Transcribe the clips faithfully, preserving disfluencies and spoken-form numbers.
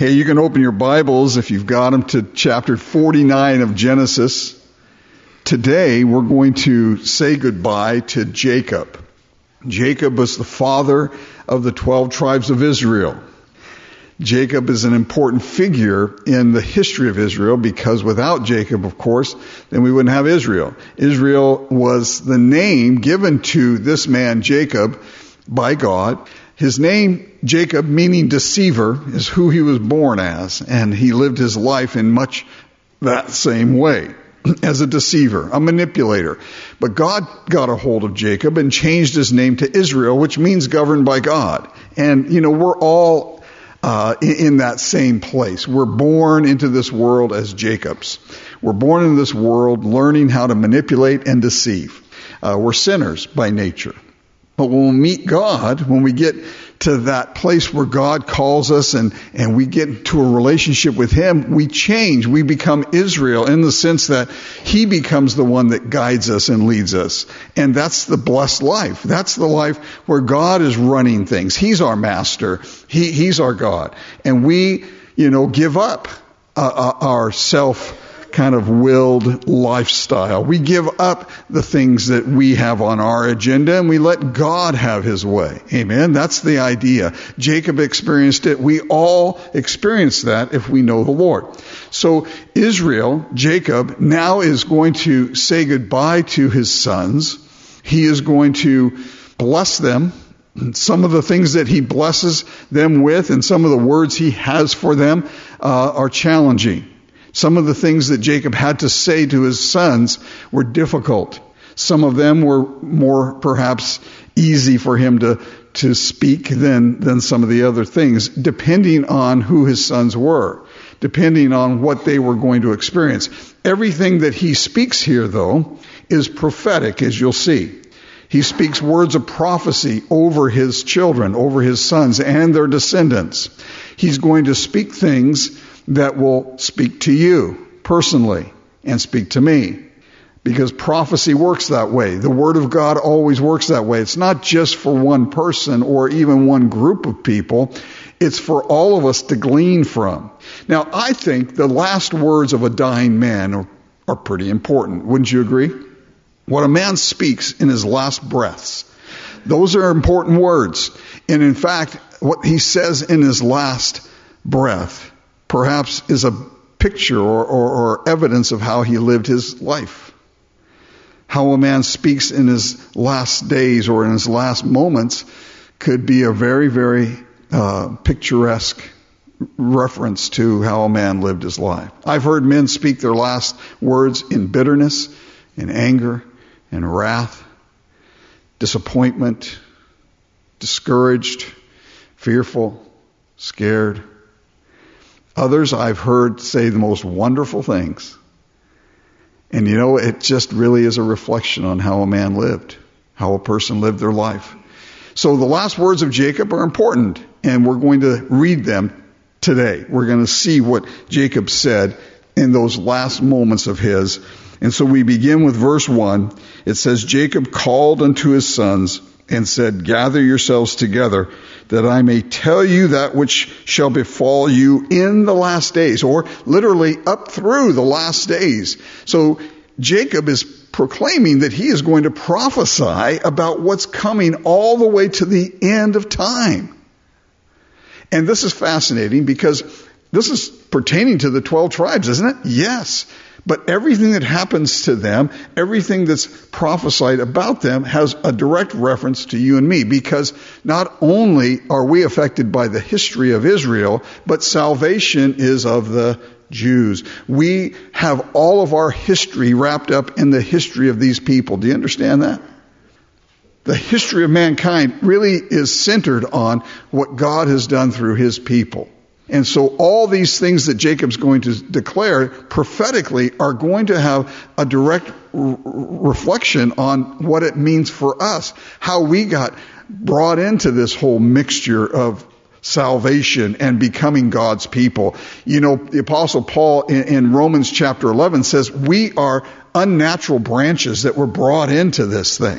Hey, you can open your Bibles, if you've got them, to chapter forty-nine of Genesis. Today, we're going to say goodbye to Jacob. Jacob was the father of the twelve tribes of Israel. Jacob is an important figure in the history of Israel because without Jacob, of course, then we wouldn't have Israel. Israel was the name given to this man, Jacob, by God. His name, Jacob, meaning deceiver, is who he was born as, and he lived his life in much that same way, as a deceiver, a manipulator. But God got a hold of Jacob and changed his name to Israel, which means governed by God. And, you know, we're all uh, in, in that same place. We're born into this world as Jacobs. We're born into this world learning how to manipulate and deceive. Uh, we're sinners by nature. But when we meet God, when we get to that place where God calls us and, and we get into a relationship with Him, we change. We become Israel in the sense that He becomes the one that guides us and leads us. And that's the blessed life. That's the life where God is running things. He's our master. He, he's our God. And we, you know, give up uh, our self kind of willed lifestyle. We give up the things that we have on our agenda and we let God have His way. Amen. That's the idea. Jacob experienced it. We all experience that if we know the Lord. So Israel, Jacob, now is going to say goodbye to his sons. He is going to bless them. Some of the things that he blesses them with and some of the words he has for them uh, are challenging. Some of the things that Jacob had to say to his sons were difficult. Some of them were more perhaps easy for him to, to speak than, than some of the other things, depending on who his sons were, depending on what they were going to experience. Everything that he speaks here, though, is prophetic, as you'll see. He speaks words of prophecy over his children, over his sons and their descendants. He's going to speak things that will speak to you personally and speak to me. Because prophecy works that way. The Word of God always works that way. It's not just for one person or even one group of people. It's for all of us to glean from. Now, I think the last words of a dying man are, are pretty important. Wouldn't you agree? What a man speaks in his last breaths, those are important words. And in fact, what he says in his last breath perhaps is a picture or, or, or evidence of how he lived his life. How a man speaks in his last days or in his last moments could be a very, very uh, picturesque reference to how a man lived his life. I've heard men speak their last words in bitterness, in anger, in wrath, disappointment, discouraged, fearful, scared. Others I've heard say the most wonderful things. And you know, it just really is a reflection on how a man lived, how a person lived their life. So the last words of Jacob are important, and we're going to read them today. We're going to see what Jacob said in those last moments of his. And so we begin with verse one. It says, Jacob called unto his sons and said, gather yourselves together, that I may tell you that which shall befall you in the last days, or literally up through the last days. So Jacob is proclaiming that he is going to prophesy about what's coming all the way to the end of time. And this is fascinating because this is pertaining to the twelve tribes, isn't it? Yes. But everything that happens to them, everything that's prophesied about them has a direct reference to you and me, because not only are we affected by the history of Israel, but salvation is of the Jews. We have all of our history wrapped up in the history of these people. Do you understand that? The history of mankind really is centered on what God has done through His people. And so all these things that Jacob's going to declare prophetically are going to have a direct r- reflection on what it means for us, how we got brought into this whole mixture of salvation and becoming God's people. You know, the Apostle Paul in, in Romans chapter eleven says we are unnatural branches that were brought into this thing.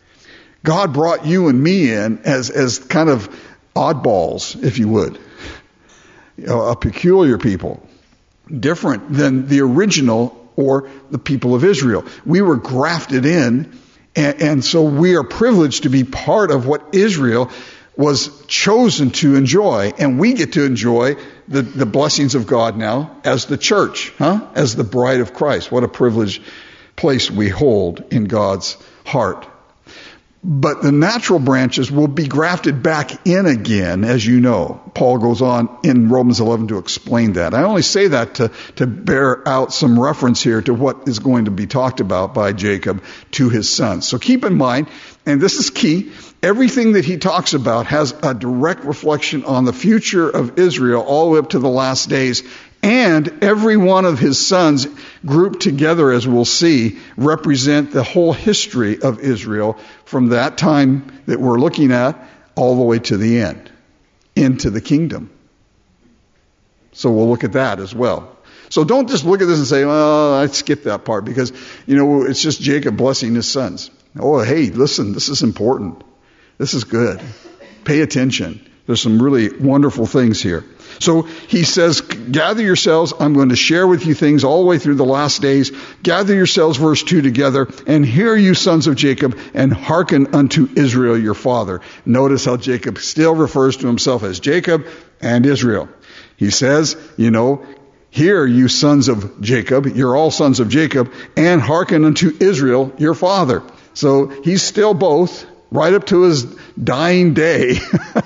God brought you and me in as, as kind of oddballs, if you would. you know, a peculiar people, different than the original or the people of Israel. We were grafted in, and, and so we are privileged to be part of what Israel was chosen to enjoy, and we get to enjoy the, the blessings of God now as the church, huh? As the bride of Christ. What a privileged place we hold in God's heart. But the natural branches will be grafted back in again, as you know. Paul goes on in Romans eleven to explain that. I only say that to, to bear out some reference here to what is going to be talked about by Jacob to his sons. So keep in mind, and this is key, everything that he talks about has a direct reflection on the future of Israel all the way up to the last days. And every one of his sons grouped together, as we'll see, represent the whole history of Israel from that time that we're looking at all the way to the end, into the kingdom. So we'll look at that as well. So don't just look at this and say, well, I skipped that part because, you know, it's just Jacob blessing his sons. Oh, hey, listen, this is important. This is good. Pay attention. There's some really wonderful things here. So he says, gather yourselves. I'm going to share with you things all the way through the last days. Gather yourselves, verse two, together, and hear you sons of Jacob, and hearken unto Israel your father. Notice how Jacob still refers to himself as Jacob and Israel. He says, you know, hear you sons of Jacob, you're all sons of Jacob, and hearken unto Israel your father. So he's still both, right up to his dying day.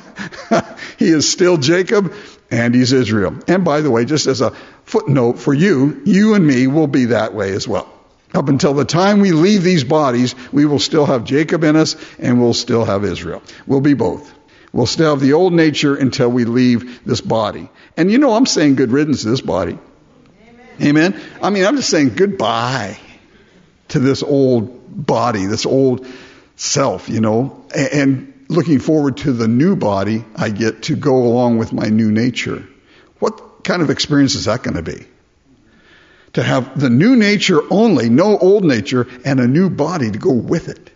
He is still Jacob and he's Israel. And by the way, just as a footnote for you, you and me will be that way as well. Up until the time we leave these bodies, we will still have Jacob in us and we'll still have Israel. We'll be both. We'll still have the old nature until we leave this body. And you know, I'm saying good riddance to this body. Amen. Amen? I mean, I'm just saying goodbye to this old body, this old self, you know, and looking forward to the new body I get to go along with my new nature. What kind of experience is that going to be? To have the new nature only, no old nature, and a new body to go with it.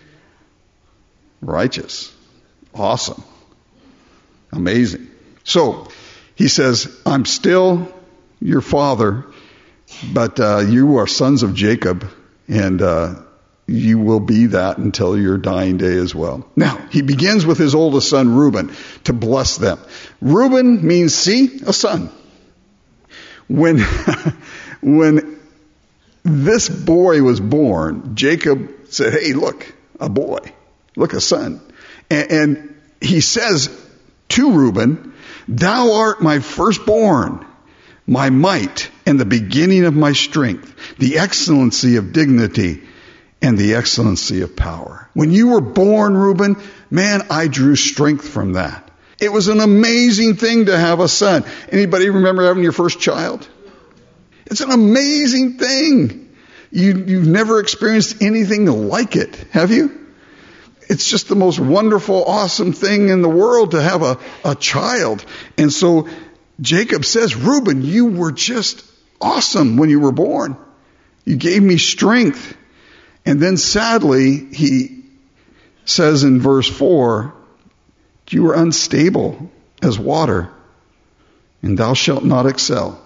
Righteous. Awesome. Amazing. So, he says, I'm still your father, but uh, you are sons of Jacob, and uh, you will be that until your dying day as well. Now, he begins with his oldest son, Reuben, to bless them. Reuben means, see, a son. When, when this boy was born, Jacob said, hey, look, a boy. Look, a son. And, and he says to Reuben, thou art my firstborn, my might, and the beginning of my strength, the excellency of dignity, and the excellency of power. When you were born, Reuben, man, I drew strength from that. It was an amazing thing to have a son. Anybody remember having your first child? It's an amazing thing. You, you've never experienced anything like it, have you? It's just the most wonderful, awesome thing in the world to have a, a child. And so Jacob says, Reuben, you were just awesome when you were born. You gave me strength. And then sadly, he says in verse four, you were unstable as water, and thou shalt not excel.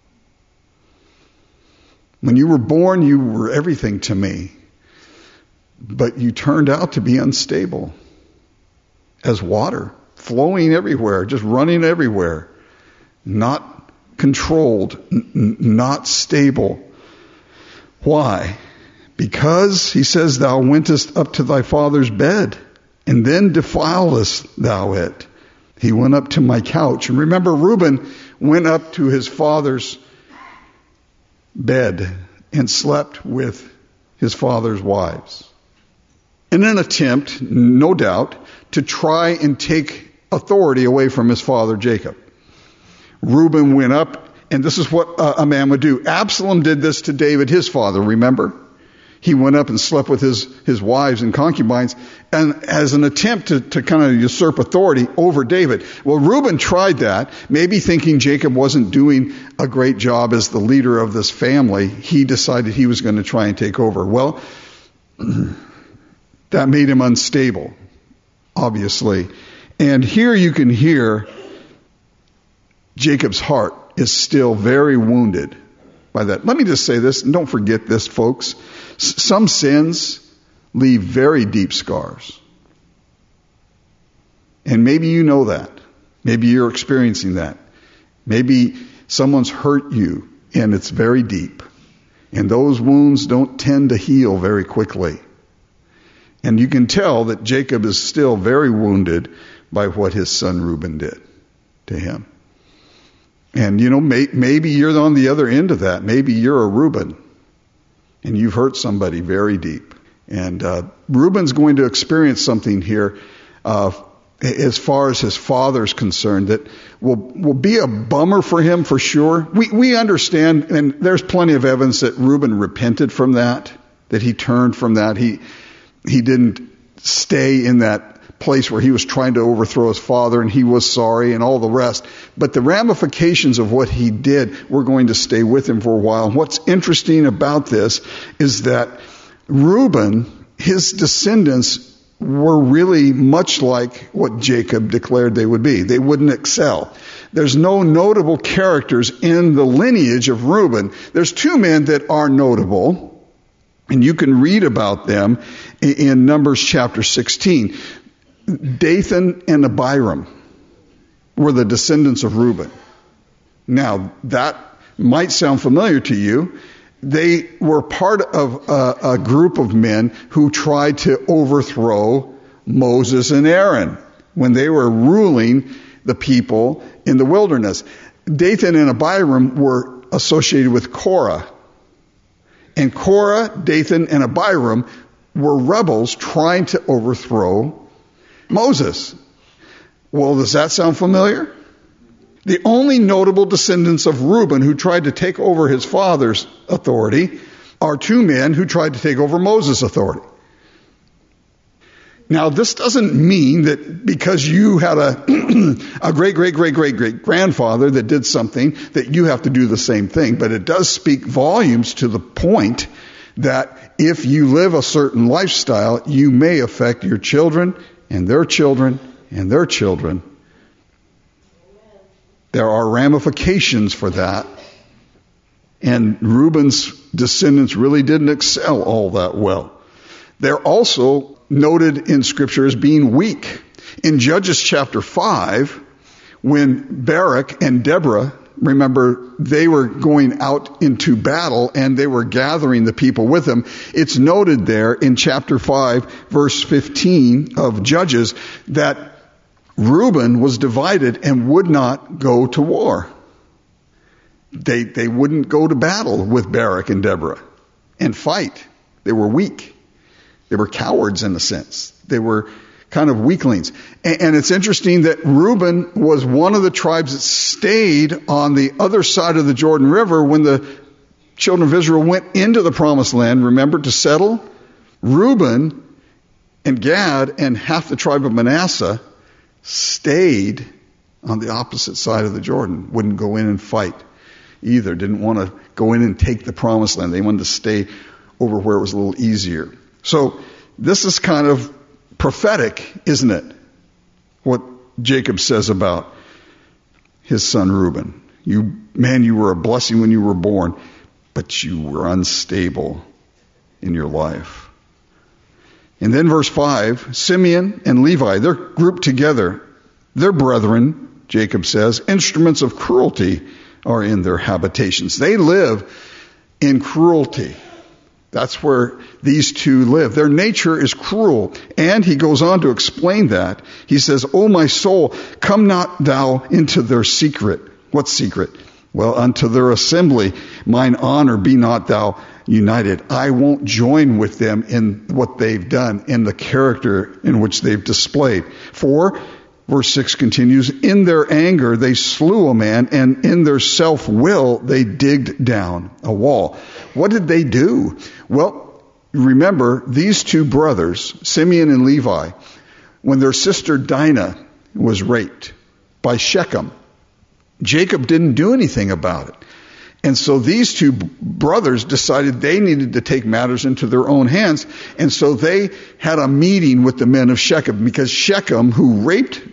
When you were born, you were everything to me, but you turned out to be unstable as water, flowing everywhere, just running everywhere, not controlled, n- not stable. Why? Because, he says, thou wentest up to thy father's bed, and then defiledst thou it. He went up to my couch. And remember, Reuben went up to his father's bed and slept with his father's wives. In an attempt, no doubt, to try and take authority away from his father Jacob. Reuben went up, and this is what a man would do. Absalom did this to David, his father, remember? He went up and slept with his, his wives and concubines, and as an attempt to, to kind of usurp authority over David. Well, Reuben tried that, maybe thinking Jacob wasn't doing a great job as the leader of this family. He decided he was going to try and take over. Well, that made him unstable, obviously. And here you can hear Jacob's heart is still very wounded by that. Let me just say this, and don't forget this, folks. S- some sins leave very deep scars. And maybe you know that. Maybe you're experiencing that. Maybe someone's hurt you and it's very deep. And those wounds don't tend to heal very quickly. And you can tell that Jacob is still very wounded by what his son Reuben did to him. And you know, may, maybe you're on the other end of that. Maybe you're a Reuben and you've hurt somebody very deep. And uh, Reuben's going to experience something here uh, as far as his father's concerned that will will be a bummer for him for sure. We we understand, and there's plenty of evidence that Reuben repented from that, that he turned from that. He he didn't stay in that place where he was trying to overthrow his father, and he was sorry and all the rest. But the ramifications of what he did were going to stay with him for a while. And what's interesting about this is that Reuben, his descendants, were really much like what Jacob declared they would be. They wouldn't excel. There's no notable characters in the lineage of Reuben. There's two men that are notable, and you can read about them in Numbers chapter sixteen. Dathan and Abiram were the descendants of Reuben. Now, that might sound familiar to you. They were part of a, a group of men who tried to overthrow Moses and Aaron when they were ruling the people in the wilderness. Dathan and Abiram were associated with Korah. And Korah, Dathan, and Abiram were rebels trying to overthrow Moses. Well, does that sound familiar? The only notable descendants of Reuben who tried to take over his father's authority are two men who tried to take over Moses' authority. Now, this doesn't mean that because you had a, a great, great, great, great, great grandfather that did something that you have to do the same thing. But it does speak volumes to the point that if you live a certain lifestyle, you may affect your children and their children and their children. There are ramifications for that. And Reuben's descendants really didn't excel all that well. They're also noted in Scripture as being weak. In Judges chapter five, when Barak and Deborah, remember, they were going out into battle and they were gathering the people with them. It's noted there in chapter five, verse fifteen of Judges, that Reuben was divided and would not go to war. They they wouldn't go to battle with Barak and Deborah and fight. They were weak. They were cowards in a sense. They were kind of weaklings. And, and it's interesting that Reuben was one of the tribes that stayed on the other side of the Jordan River when the children of Israel went into the promised land, remember, to settle. Reuben and Gad and half the tribe of Manasseh stayed on the opposite side of the Jordan, wouldn't go in and fight either, didn't want to go in and take the promised land. They wanted to stay over where it was a little easier. So this is kind of prophetic, isn't it? What Jacob says about his son Reuben. You, man, you were a blessing when you were born, but you were unstable in your life. And then verse five, Simeon and Levi, they're grouped together. They're brethren, Jacob says. Instruments of cruelty are in their habitations. They live in cruelty. That's where these two live. Their nature is cruel. And he goes on to explain that. He says, O my soul, come not thou into their secret. What secret? Well, unto their assembly, mine honor be not thou united. I won't join with them in what they've done, in the character in which they've displayed. For, verse six continues, in their anger they slew a man, and in their self-will they digged down a wall. What did they do? Well, remember, these two brothers, Simeon and Levi, when their sister Dinah was raped by Shechem, Jacob didn't do anything about it. And so these two brothers decided they needed to take matters into their own hands. And so they had a meeting with the men of Shechem, because Shechem, who raped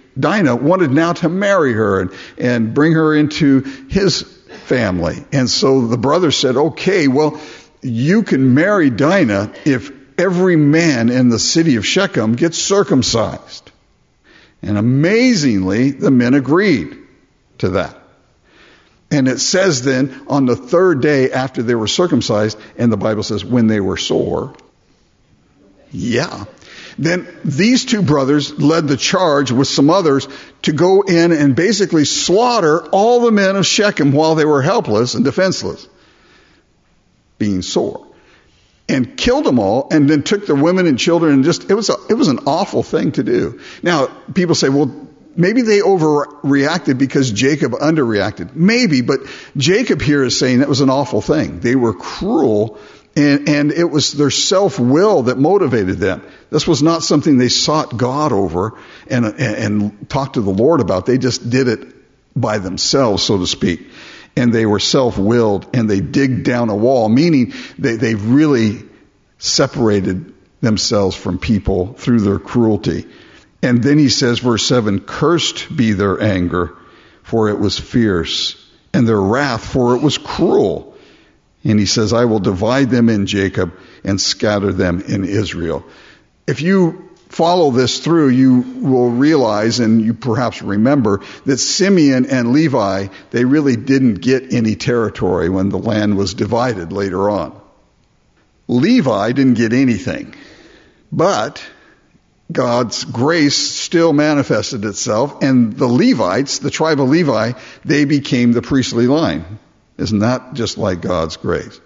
Dinah wanted now to marry her and, and bring her into his family. And so the brothers said, okay, well, you can marry Dinah if every man in the city of Shechem gets circumcised. And amazingly, the men agreed to that. And it says then, on the third day after they were circumcised, and the Bible says, when they were sore, yeah. Then these two brothers led the charge with some others to go in and basically slaughter all the men of Shechem while they were helpless and defenseless, being sore. And killed them all, and then took their women and children, and just, it was a, it was an awful thing to do. Now, people say, well, maybe they overreacted because Jacob underreacted. Maybe, but Jacob here is saying that was an awful thing. They were cruel, and, and it was their self-will that motivated them. This was not something they sought God over and, and, and talked to the Lord about. They just did it by themselves, so to speak. And they were self-willed, and they digged down a wall, meaning they, they really separated themselves from people through their cruelty. And then he says, verse seven, cursed be their anger, for it was fierce, and their wrath, for it was cruel. And he says, I will divide them in Jacob and scatter them in Israel. If you follow this through, you will realize, and you perhaps remember, that Simeon and Levi, they really didn't get any territory when the land was divided later on. Levi didn't get anything, but God's grace still manifested itself, and the Levites, the tribe of Levi, they became the priestly line. Isn't that just like God's grace?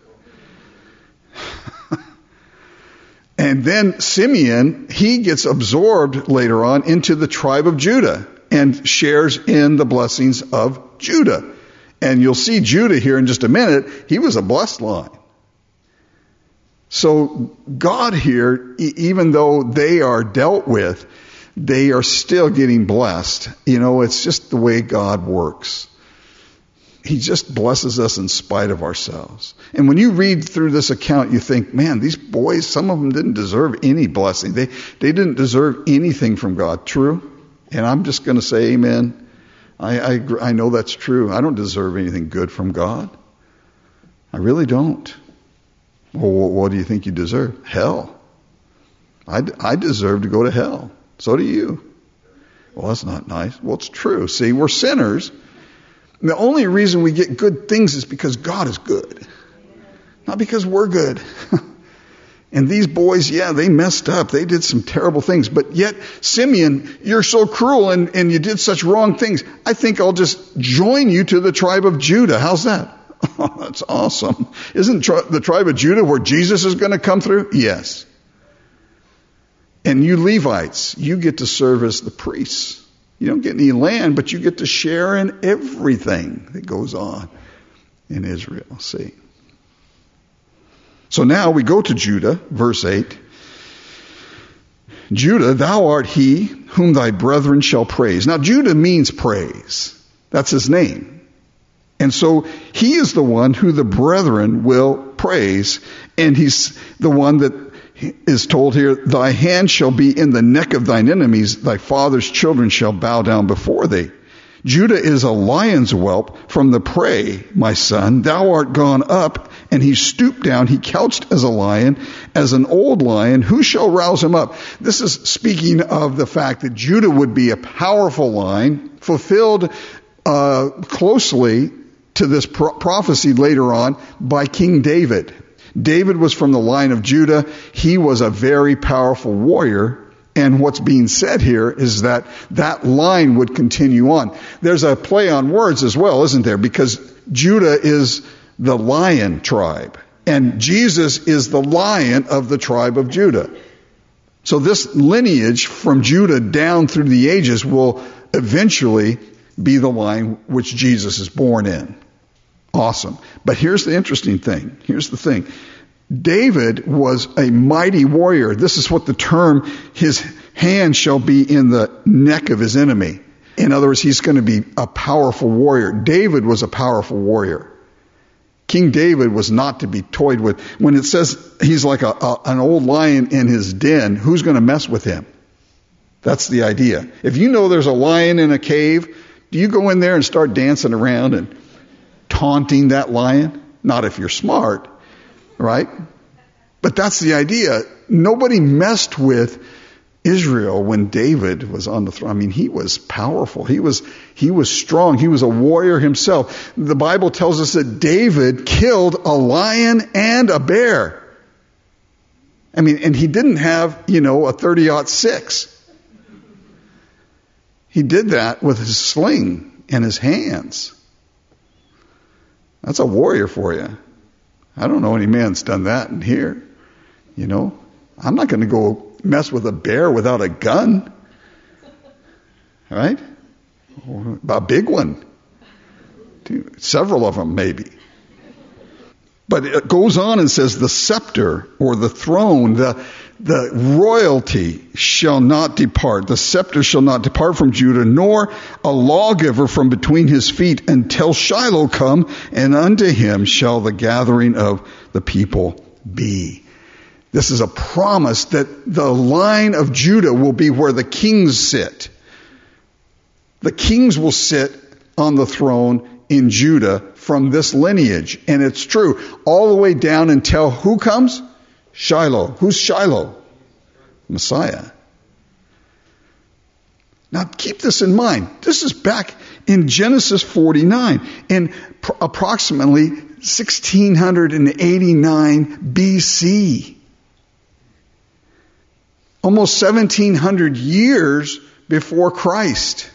And then Simeon, he gets absorbed later on into the tribe of Judah and shares in the blessings of Judah. And you'll see Judah here in just a minute. He was a blessed line. So God here, even though they are dealt with, they are still getting blessed. You know, it's just the way God works. He just blesses us in spite of ourselves. And when you read through this account, you think, man, these boys, some of them didn't deserve any blessing. They, they didn't deserve anything from God. True? And I'm just going to say amen. I, I, I know that's true. I don't deserve anything good from God. I really don't. Well, what do you think you deserve? Hell. I, I deserve to go to hell. So do you. Well, that's not nice. Well, it's true. See, we're sinners. And the only reason we get good things is because God is good. Not because we're good. And these boys, yeah, they messed up. They did some terrible things. But yet, Simeon, you're so cruel and, and you did such wrong things. I think I'll just join you to the tribe of Judah. How's that? Oh, that's awesome. Isn't tri- the tribe of Judah where Jesus is going to come through? Yes. And you Levites, you get to serve as the priests. You don't get any land, but you get to share in everything that goes on in Israel. See? So now we go to Judah, verse eight. Judah, thou art he whom thy brethren shall praise. Now Judah means praise. That's his name. And so he is the one who the brethren will praise. And he's the one that is told here, thy hand shall be in the neck of thine enemies, thy father's children shall bow down before thee. Judah is a lion's whelp from the prey, my son. Thou art gone up, and he stooped down, he couched as a lion, as an old lion. Who shall rouse him up? This is speaking of the fact that Judah would be a powerful line, fulfilled uh, closely to this pro- prophecy later on by King David. David was from the line of Judah. He was a very powerful warrior. And what's being said here is that that line would continue on. There's a play on words as well, isn't there? Because Judah is the lion tribe. And Jesus is the lion of the tribe of Judah. So this lineage from Judah down through the ages will eventually be the line which Jesus is born in. Awesome. But here's the interesting thing. Here's the thing. David was a mighty warrior. This is what the term, his hand shall be in the neck of his enemy. In other words, he's going to be a powerful warrior. David was a powerful warrior. King David was not to be toyed with. When it says he's like a, a, an old lion in his den, who's going to mess with him? That's the idea. If you know there's a lion in a cave, do you go in there and start dancing around and taunting that lion? Not if you're smart, right? But that's the idea. Nobody messed with Israel when David was on the throne. I mean, he was powerful. He was, he was strong. He was a warrior himself. The Bible tells us that David killed a lion and a bear. I mean, and he didn't have, you know, a thirty aught six. He did that with his sling and his hands. That's a warrior for you. I don't know any man that's done that in here. You know, I'm not going to go mess with a bear without a gun. All right? A big one. Several of them, maybe. But it goes on and says, the scepter or the throne, the, the royalty shall not depart. The scepter shall not depart from Judah, nor a lawgiver from between his feet until Shiloh come, and unto him shall the gathering of the people be. This is a promise that the line of Judah will be where the kings sit. The kings will sit on the throne in Judah from this lineage. And it's true. All the way down until who comes? Shiloh. Who's Shiloh? Messiah. Now keep this in mind. This is back in Genesis forty-nine. In pr- approximately sixteen eighty-nine B C. Almost seventeen hundred years before Christ.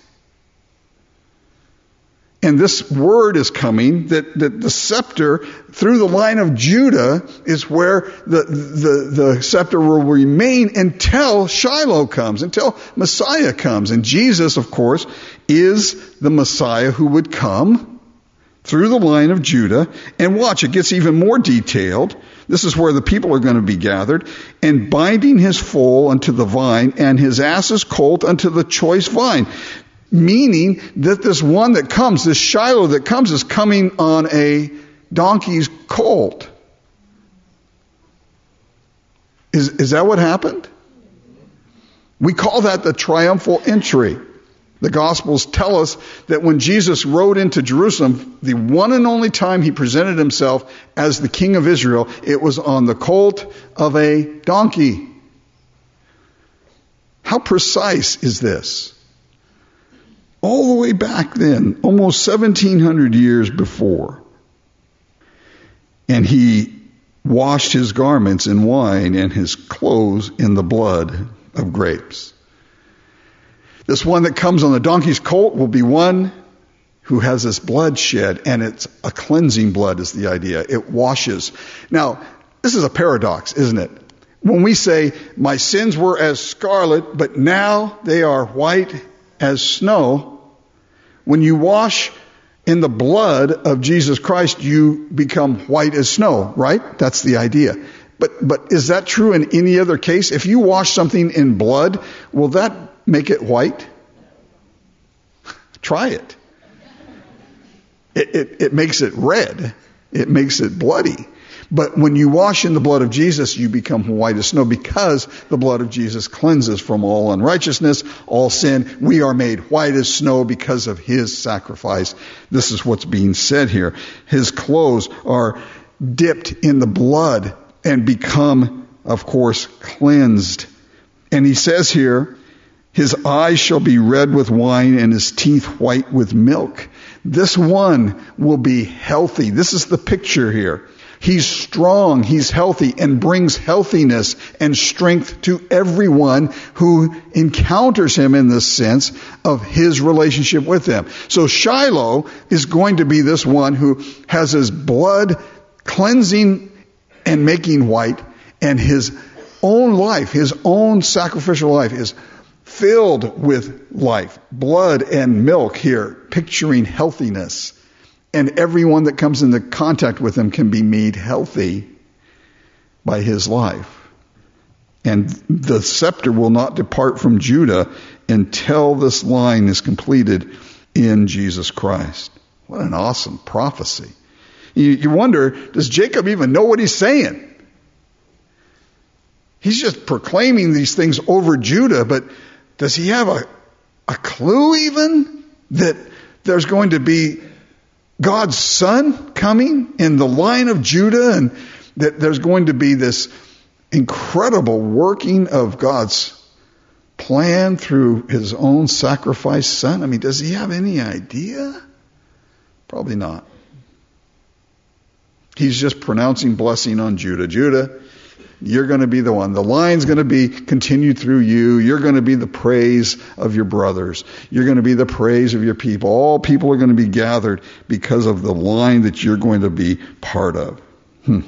And this word is coming that, that the scepter through the line of Judah is where the, the, the scepter will remain until Shiloh comes, until Messiah comes. And Jesus, of course, is the Messiah who would come through the line of Judah. And watch, it gets even more detailed. This is where the people are going to be gathered. And binding his foal unto the vine, and his ass's colt unto the choice vine. Meaning that this one that comes, this Shiloh that comes, is coming on a donkey's colt. Is, is that what happened? We call that the triumphal entry. The Gospels tell us that when Jesus rode into Jerusalem, the one and only time he presented himself as the King of Israel, it was on the colt of a donkey. How precise is this? All the way back then, almost seventeen hundred years before. And he washed his garments in wine and his clothes in the blood of grapes. This one that comes on the donkey's colt will be one who has this blood shed, and it's a cleansing blood is the idea. It washes. Now, this is a paradox, isn't it? When we say, my sins were as scarlet, but now they are white as snow, when you wash in the blood of Jesus Christ, you become white as snow, right? That's the idea. But but is that true in any other case? If you wash something in blood, will that make it white? Try it. It, it. it makes it red. It makes it bloody. But when you wash in the blood of Jesus, you become white as snow because the blood of Jesus cleanses from all unrighteousness, all sin. We are made white as snow because of his sacrifice. This is what's being said here. His clothes are dipped in the blood and become, of course, cleansed. And he says here, his eyes shall be red with wine and his teeth white with milk. This one will be healthy. This is the picture here. He's strong, he's healthy, and brings healthiness and strength to everyone who encounters him in the sense of his relationship with them. So Shiloh is going to be this one who has his blood cleansing and making white, and his own life, his own sacrificial life is filled with life. Blood and milk here, picturing healthiness. And everyone that comes into contact with him can be made healthy by his life. And the scepter will not depart from Judah until this line is completed in Jesus Christ. What an awesome prophecy. You, you wonder, does Jacob even know what he's saying? He's just proclaiming these things over Judah, but Does he have a, a clue even that there's going to be God's son coming in the line of Judah, and that there's going to be this incredible working of God's plan through his own sacrificed son? I mean, does he have any idea? Probably not. He's just pronouncing blessing on Judah. Judah, you're going to be the one. The line's going to be continued through you. You're going to be the praise of your brothers. You're going to be the praise of your people. All people are going to be gathered because of the line that you're going to be part of. Hmm.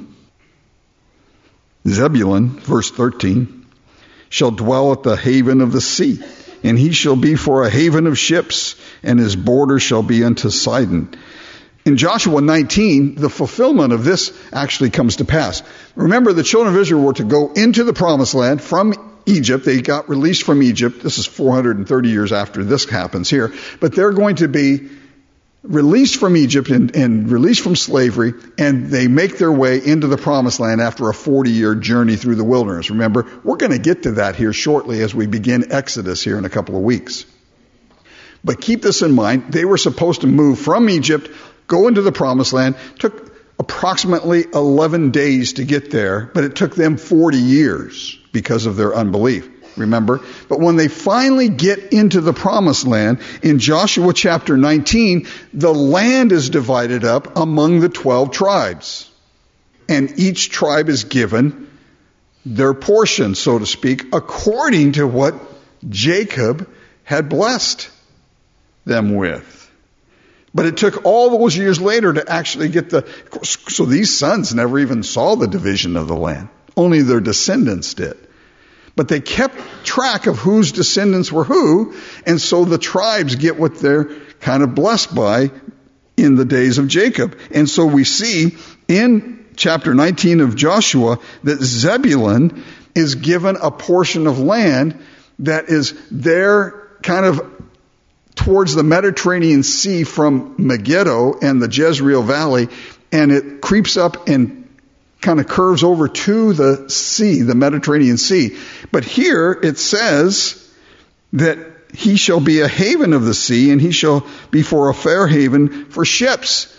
Zebulun, verse thirteen, shall dwell at the haven of the sea, and he shall be for a haven of ships, and his border shall be unto Sidon. In Joshua nineteen, the fulfillment of this actually comes to pass. Remember, the children of Israel were to go into the promised land from Egypt. They got released from Egypt. This is four hundred thirty years after this happens here. But they're going to be released from Egypt and, and released from slavery, and they make their way into the promised land after a forty-year journey through the wilderness. Remember, we're going to get to that here shortly as we begin Exodus here in a couple of weeks. But keep this in mind. They were supposed to move from Egypt, go into the promised land. Took approximately eleven days to get there, but it took them forty years because of their unbelief. Remember? But when they finally get into the promised land, in Joshua chapter nineteen, the land is divided up among the twelve tribes. And each tribe is given their portion, so to speak, according to what Jacob had blessed them with. But it took all those years later to actually get the... So these sons never even saw the division of the land. Only their descendants did. But they kept track of whose descendants were who, and so the tribes get what they're kind of blessed by in the days of Jacob. And so we see in chapter nineteen of Joshua that Zebulun is given a portion of land that is there kind of towards the Mediterranean Sea from Megiddo and the Jezreel Valley, and it creeps up and kind of curves over to the sea, the Mediterranean Sea. But here it says that he shall be a haven of the sea, and he shall be for a fair haven for ships.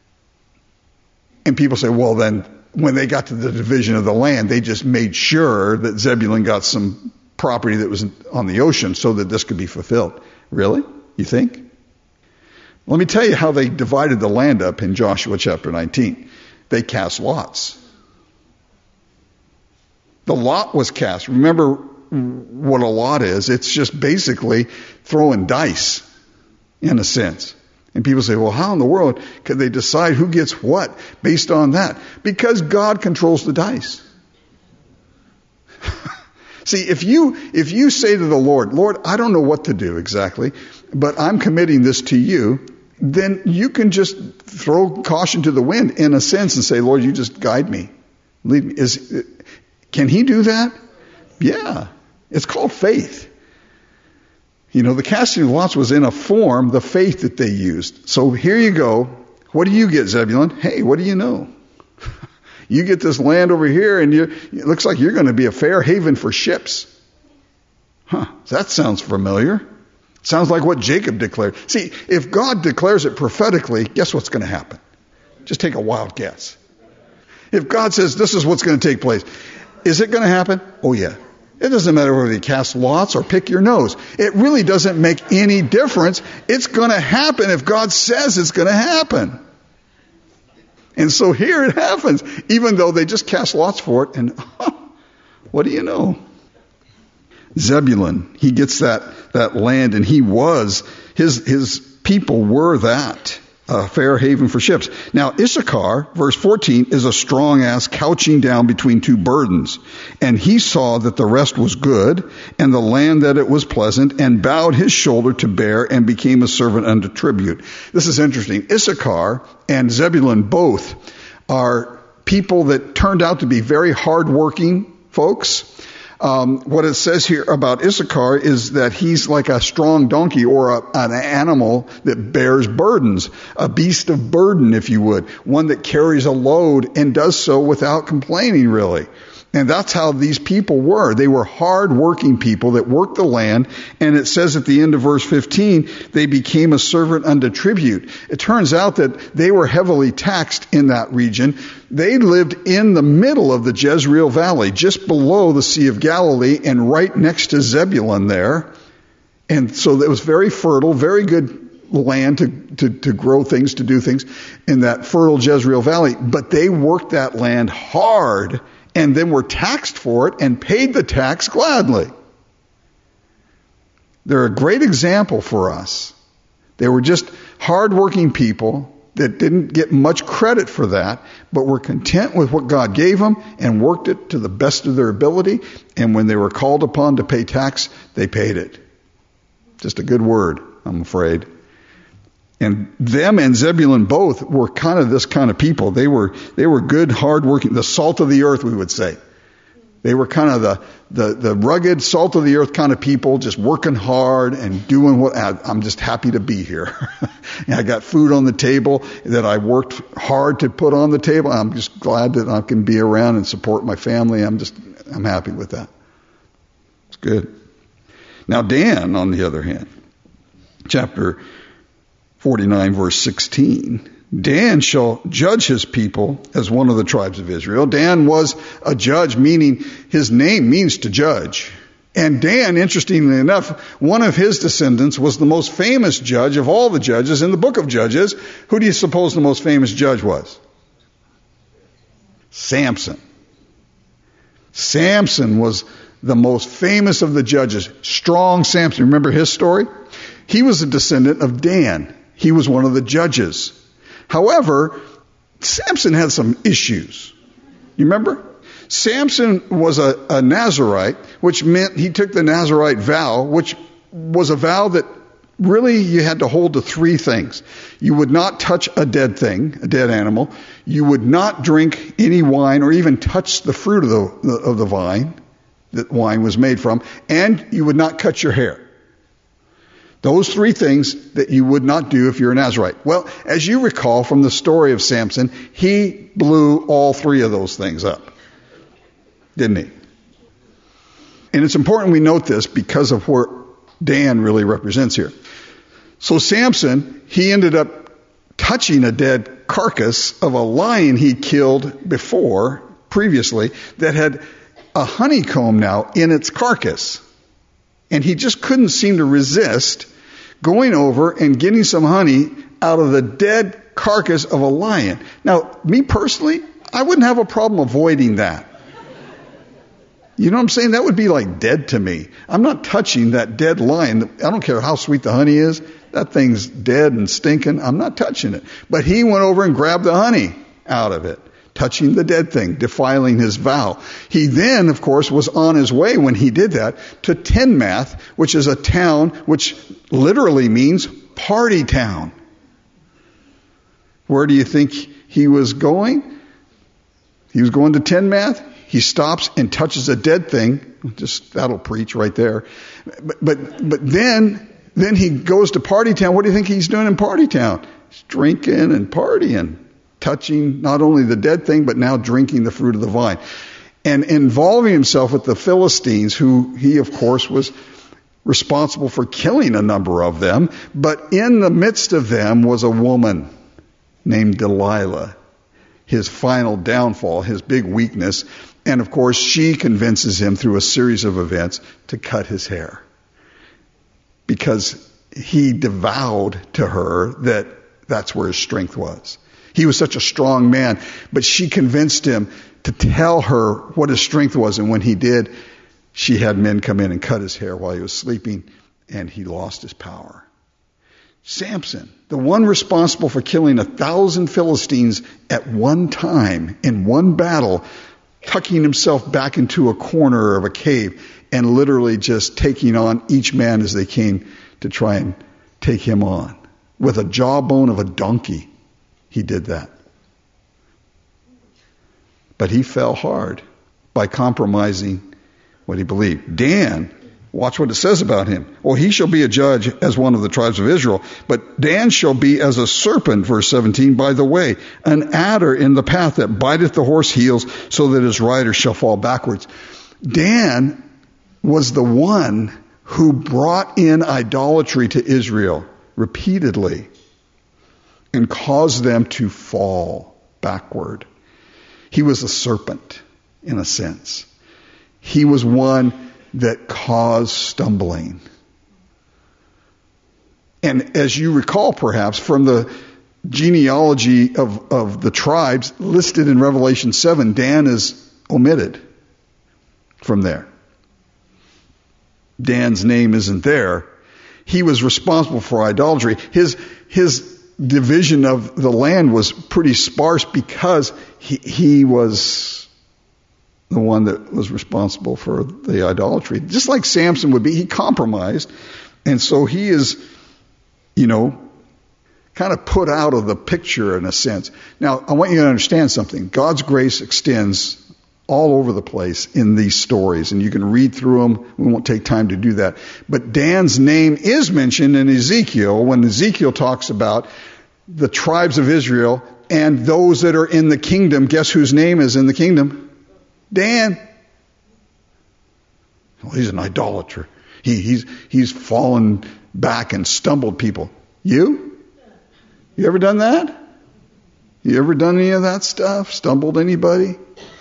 And people say, well, then when they got to the division of the land, they just made sure that Zebulun got some property that was on the ocean so that this could be fulfilled. Really? You think? Let me tell you how they divided the land up in Joshua chapter nineteen. They cast lots. The lot was cast. Remember what a lot is. It's just basically throwing dice, in a sense. And people say, well, how in the world could they decide who gets what based on that? Because God controls the dice. See, if you if you say to the Lord, Lord, I don't know what to do exactly, but I'm committing this to you, then you can just throw caution to the wind in a sense and say, Lord, you just guide me. Lead me. Is, can he do that? Yeah. It's called faith. You know, the casting of lots was in a form, the faith that they used. So here you go. What do you get, Zebulun? Hey, what do you know? You get this land over here, and you, it looks like you're going to be a fair haven for ships. Huh, that sounds familiar. Sounds like what Jacob declared. See, if God declares it prophetically, guess what's going to happen? Just take a wild guess. If God says this is what's going to take place, is it going to happen? Oh, yeah. It doesn't matter whether you cast lots or pick your nose. It really doesn't make any difference. It's going to happen if God says it's going to happen. And so here it happens, even though they just cast lots for it, and huh, what do you know? Zebulun, he gets that, that land, and he was, his, his people were that, a fair haven for ships. Now, Issachar, verse fourteen, is a strong ass couching down between two burdens. And he saw that the rest was good, and the land that it was pleasant, and bowed his shoulder to bear, and became a servant unto tribute. This is interesting. Issachar and Zebulun both are people that turned out to be very hardworking folks. Um, what it says here about Issachar is that he's like a strong donkey, or a, an animal that bears burdens, a beast of burden, if you would, one that carries a load and does so without complaining, really. And that's how these people were. They were hard-working people that worked the land. And it says at the end of verse fifteen, they became a servant unto tribute. It turns out that they were heavily taxed in that region. They lived in the middle of the Jezreel Valley, just below the Sea of Galilee and right next to Zebulun there. And so it was very fertile, very good land to, to, to grow things, to do things in that fertile Jezreel Valley. But they worked that land hard and then were taxed for it and paid the tax gladly. They're a great example for us. They were just hardworking people that didn't get much credit for that, but were content with what God gave them and worked it to the best of their ability. And when they were called upon to pay tax, they paid it. Just a good word, I'm afraid. And them and Zebulun both were kind of this kind of people. They were they were good, hardworking, the salt of the earth, we would say. They were kind of the, the, the rugged, salt of the earth kind of people, just working hard and doing what, I'm just happy to be here. And I got food on the table that I worked hard to put on the table. I'm just glad that I can be around and support my family. I'm just, I'm happy with that. It's good. Now Dan, on the other hand, chapter forty-nine, verse sixteen. Dan shall judge his people as one of the tribes of Israel. Dan was a judge, meaning his name means to judge. And Dan, interestingly enough, one of his descendants was the most famous judge of all the judges in the book of Judges. Who do you suppose the most famous judge was? Samson. Samson was the most famous of the judges. Strong Samson. Remember his story? He was a descendant of Dan. He was one of the judges. However, Samson had some issues. You remember? Samson was a, a Nazirite, which meant he took the Nazirite vow, which was a vow that really you had to hold to three things. You would not touch a dead thing, a dead animal. You would not drink any wine or even touch the fruit of the, of the vine that wine was made from. And you would not cut your hair. Those three things that you would not do if you're a Nazirite. Well, as you recall from the story of Samson, he blew all three of those things up. Didn't he? And it's important we note this because of where Dan really represents here. So Samson, he ended up touching a dead carcass of a lion he killed before, previously, that had a honeycomb now in its carcass. And he just couldn't seem to resist going over and getting some honey out of the dead carcass of a lion. Now, me personally, I wouldn't have a problem avoiding that. You know what I'm saying? That would be like dead to me. I'm not touching that dead lion. I don't care how sweet the honey is. That thing's dead and stinking. I'm not touching it. But he went over and grabbed the honey out of it, touching the dead thing, defiling his vow. He then, of course, was on his way when he did that to Tenmath, which is a town which literally means party town. Where do you think he was going? He was going to Tenmath. He stops and touches a dead thing. Just that'll preach right there. But but but then then he goes to party town. What do you think he's doing in party town? He's drinking and partying. Touching not only the dead thing, but now drinking the fruit of the vine. And involving himself with the Philistines, who he, of course, was responsible for killing a number of them. But in the midst of them was a woman named Delilah, his final downfall, his big weakness. And, of course, she convinces him through a series of events to cut his hair. Because he devowed to her that that's where his strength was. He was such a strong man, but she convinced him to tell her what his strength was. And when he did, she had men come in and cut his hair while he was sleeping, and he lost his power. Samson, the one responsible for killing a thousand Philistines at one time in one battle, tucking himself back into a corner of a cave and literally just taking on each man as they came to try and take him on. With a jawbone of a donkey, he did that. But he fell hard by compromising what he believed. Dan, Watch what it says about him. Well, he shall be a judge as one of the tribes of Israel, but Dan shall be as a serpent, verse seventeen, by the way, an adder in the path that biteth the horse heels, so that his rider shall fall backwards. Dan was the one who brought in idolatry to Israel repeatedly and caused them to fall backward. He was a serpent, in a sense. He was one that caused stumbling. And as you recall, perhaps, from the genealogy of, of the tribes listed in Revelation seven, Dan is omitted from there. Dan's name isn't there. He was responsible for idolatry. His, his division of the land was pretty sparse because he, he was the one that was responsible for the idolatry. Just like Samson would be, he compromised. And so he is, you know, kind of put out of the picture in a sense. Now, I want you to understand something. God's grace extends all over the place in these stories, and you can read through them. We won't take time to do that. But Dan's name is mentioned in Ezekiel when Ezekiel talks about the tribes of Israel and those that are in the kingdom. Guess whose name is in the kingdom? Dan. Well, he's an idolater. He, he's, he's fallen back and stumbled people. You? You ever done that? You ever done any of that stuff? Stumbled anybody?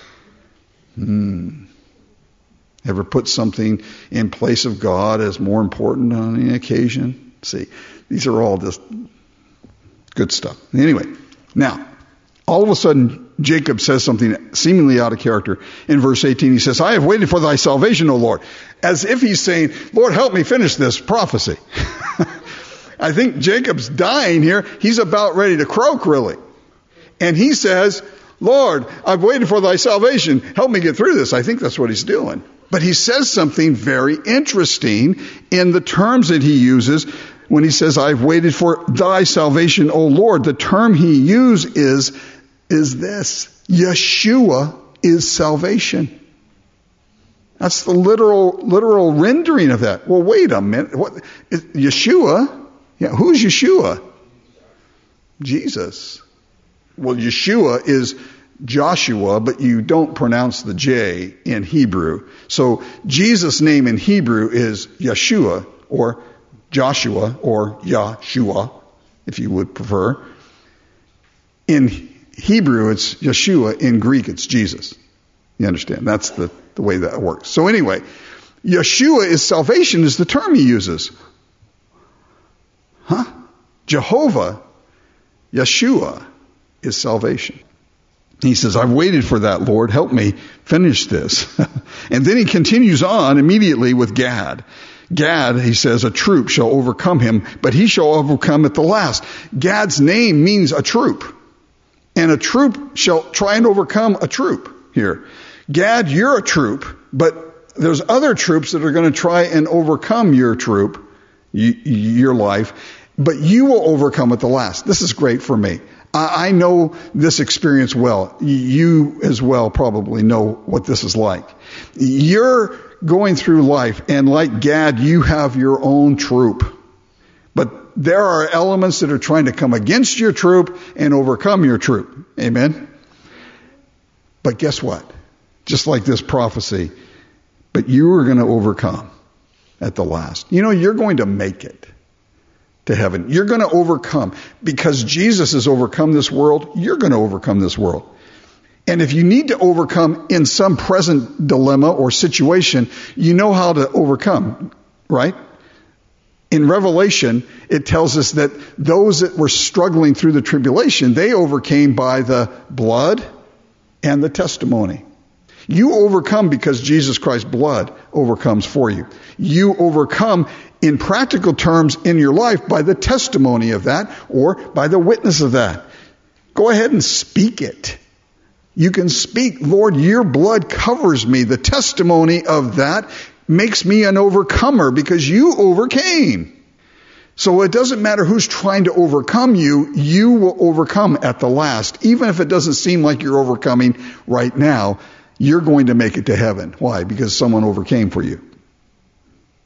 Hmm. Ever put something in place of God as more important on any occasion? See, these are all just good stuff. Anyway, now, all of a sudden, Jacob says something seemingly out of character. In verse eighteen, he says, I have waited for thy salvation, O Lord. As if he's saying, Lord, help me finish this prophecy. I think Jacob's dying here. He's about ready to croak, really. And he says, Lord, I've waited for thy salvation. Help me get through this. I think that's what he's doing. But he says something very interesting in the terms that he uses when he says, I've waited for thy salvation, O Lord. The term he used is, is this. Yeshua is salvation. That's the literal, literal rendering of that. Well, wait a minute. What, is Yeshua? Yeah, who's Yeshua? Jesus. Well, Yeshua is Joshua, but you don't pronounce the J in Hebrew. So Jesus' name in Hebrew is Yeshua, or Joshua, or Yahshua, if you would prefer. In Hebrew, it's Yeshua. In Greek, it's Jesus. You understand? That's the, the way that works. So anyway, Yeshua is salvation is the term he uses. Huh? Jehovah, Yeshua, is salvation. He says, I've waited for that, Lord. Help me finish this. And then he continues on immediately with Gad. Gad, he says, a troop shall overcome him, but he shall overcome at the last. Gad's name means a troop. And a troop shall try and overcome a troop here. Gad, you're a troop, but there's other troops that are going to try and overcome your troop, y- your life, but you will overcome at the last. This is great for me. I know this experience well. You as well probably know what this is like. You're going through life, and like Gad, you have your own troop. But there are elements that are trying to come against your troop and overcome your troop. Amen? But guess what? Just like this prophecy, but you are going to overcome at the last. You know, you're going to make it to heaven. You're going to overcome. Because Jesus has overcome this world, you're going to overcome this world. And if you need to overcome in some present dilemma or situation, you know how to overcome, right? In Revelation, it tells us that those that were struggling through the tribulation, they overcame by the blood and the testimony. You overcome because Jesus Christ's blood overcomes for you. You overcome in practical terms in your life by the testimony of that or by the witness of that. Go ahead and speak it. You can speak, Lord, your blood covers me. The testimony of that makes me an overcomer because you overcame. So it doesn't matter who's trying to overcome you, you will overcome at the last. Even if it doesn't seem like you're overcoming right now, you're going to make it to heaven. Why? Because someone overcame for you.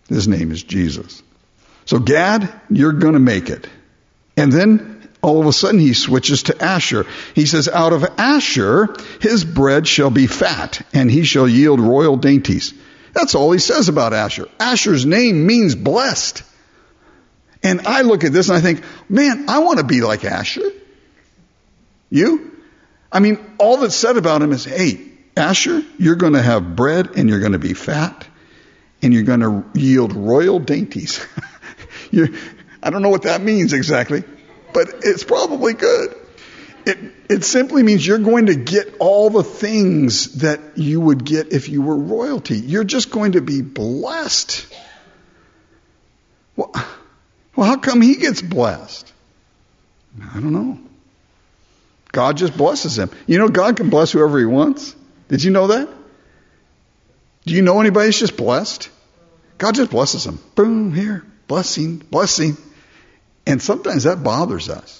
His name is Jesus. So Gad, you're going to make it. And then all of a sudden he switches to Asher. He says, out of Asher, his bread shall be fat, and he shall yield royal dainties. That's all he says about Asher. Asher's name means blessed. And I look at this and I think, man, I want to be like Asher. You? I mean, all that's said about him is, hey, Asher, you're going to have bread and you're going to be fat and you're going to yield royal dainties. You're, I don't know what that means exactly, but it's probably good. It, it simply means you're going to get all the things that you would get if you were royalty. You're just going to be blessed. Well, well, how come he gets blessed? I don't know. God just blesses him. You know, God can bless whoever he wants. Did you know that? Do you know anybody who's just blessed? God just blesses them. Boom, here, blessing, blessing. And sometimes that bothers us.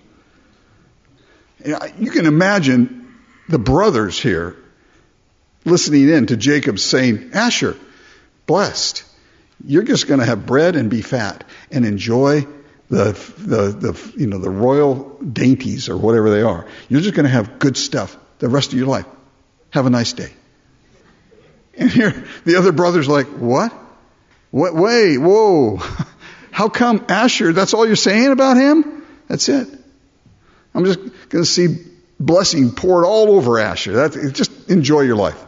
You can imagine the brothers here listening in to Jacob saying, Asher, blessed. You're just going to have bread and be fat and enjoy the, the, the, you know, the royal dainties or whatever they are. You're just going to have good stuff the rest of your life. Have a nice day. And here, the other brother's like, what? What? Wait, whoa. How come Asher, that's all you're saying about him? That's it. I'm just going to see blessing poured all over Asher. That, just enjoy your life.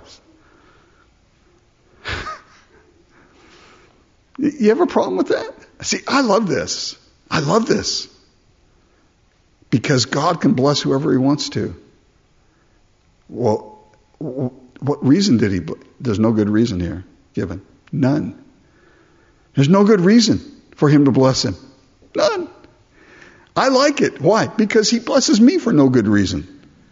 You have a problem with that? See, I love this. I love this. Because God can bless whoever he wants to. Well, what reason did he bless? There's no good reason here given. None. There's no good reason for him to bless him. None. I like it. Why? Because he blesses me for no good reason.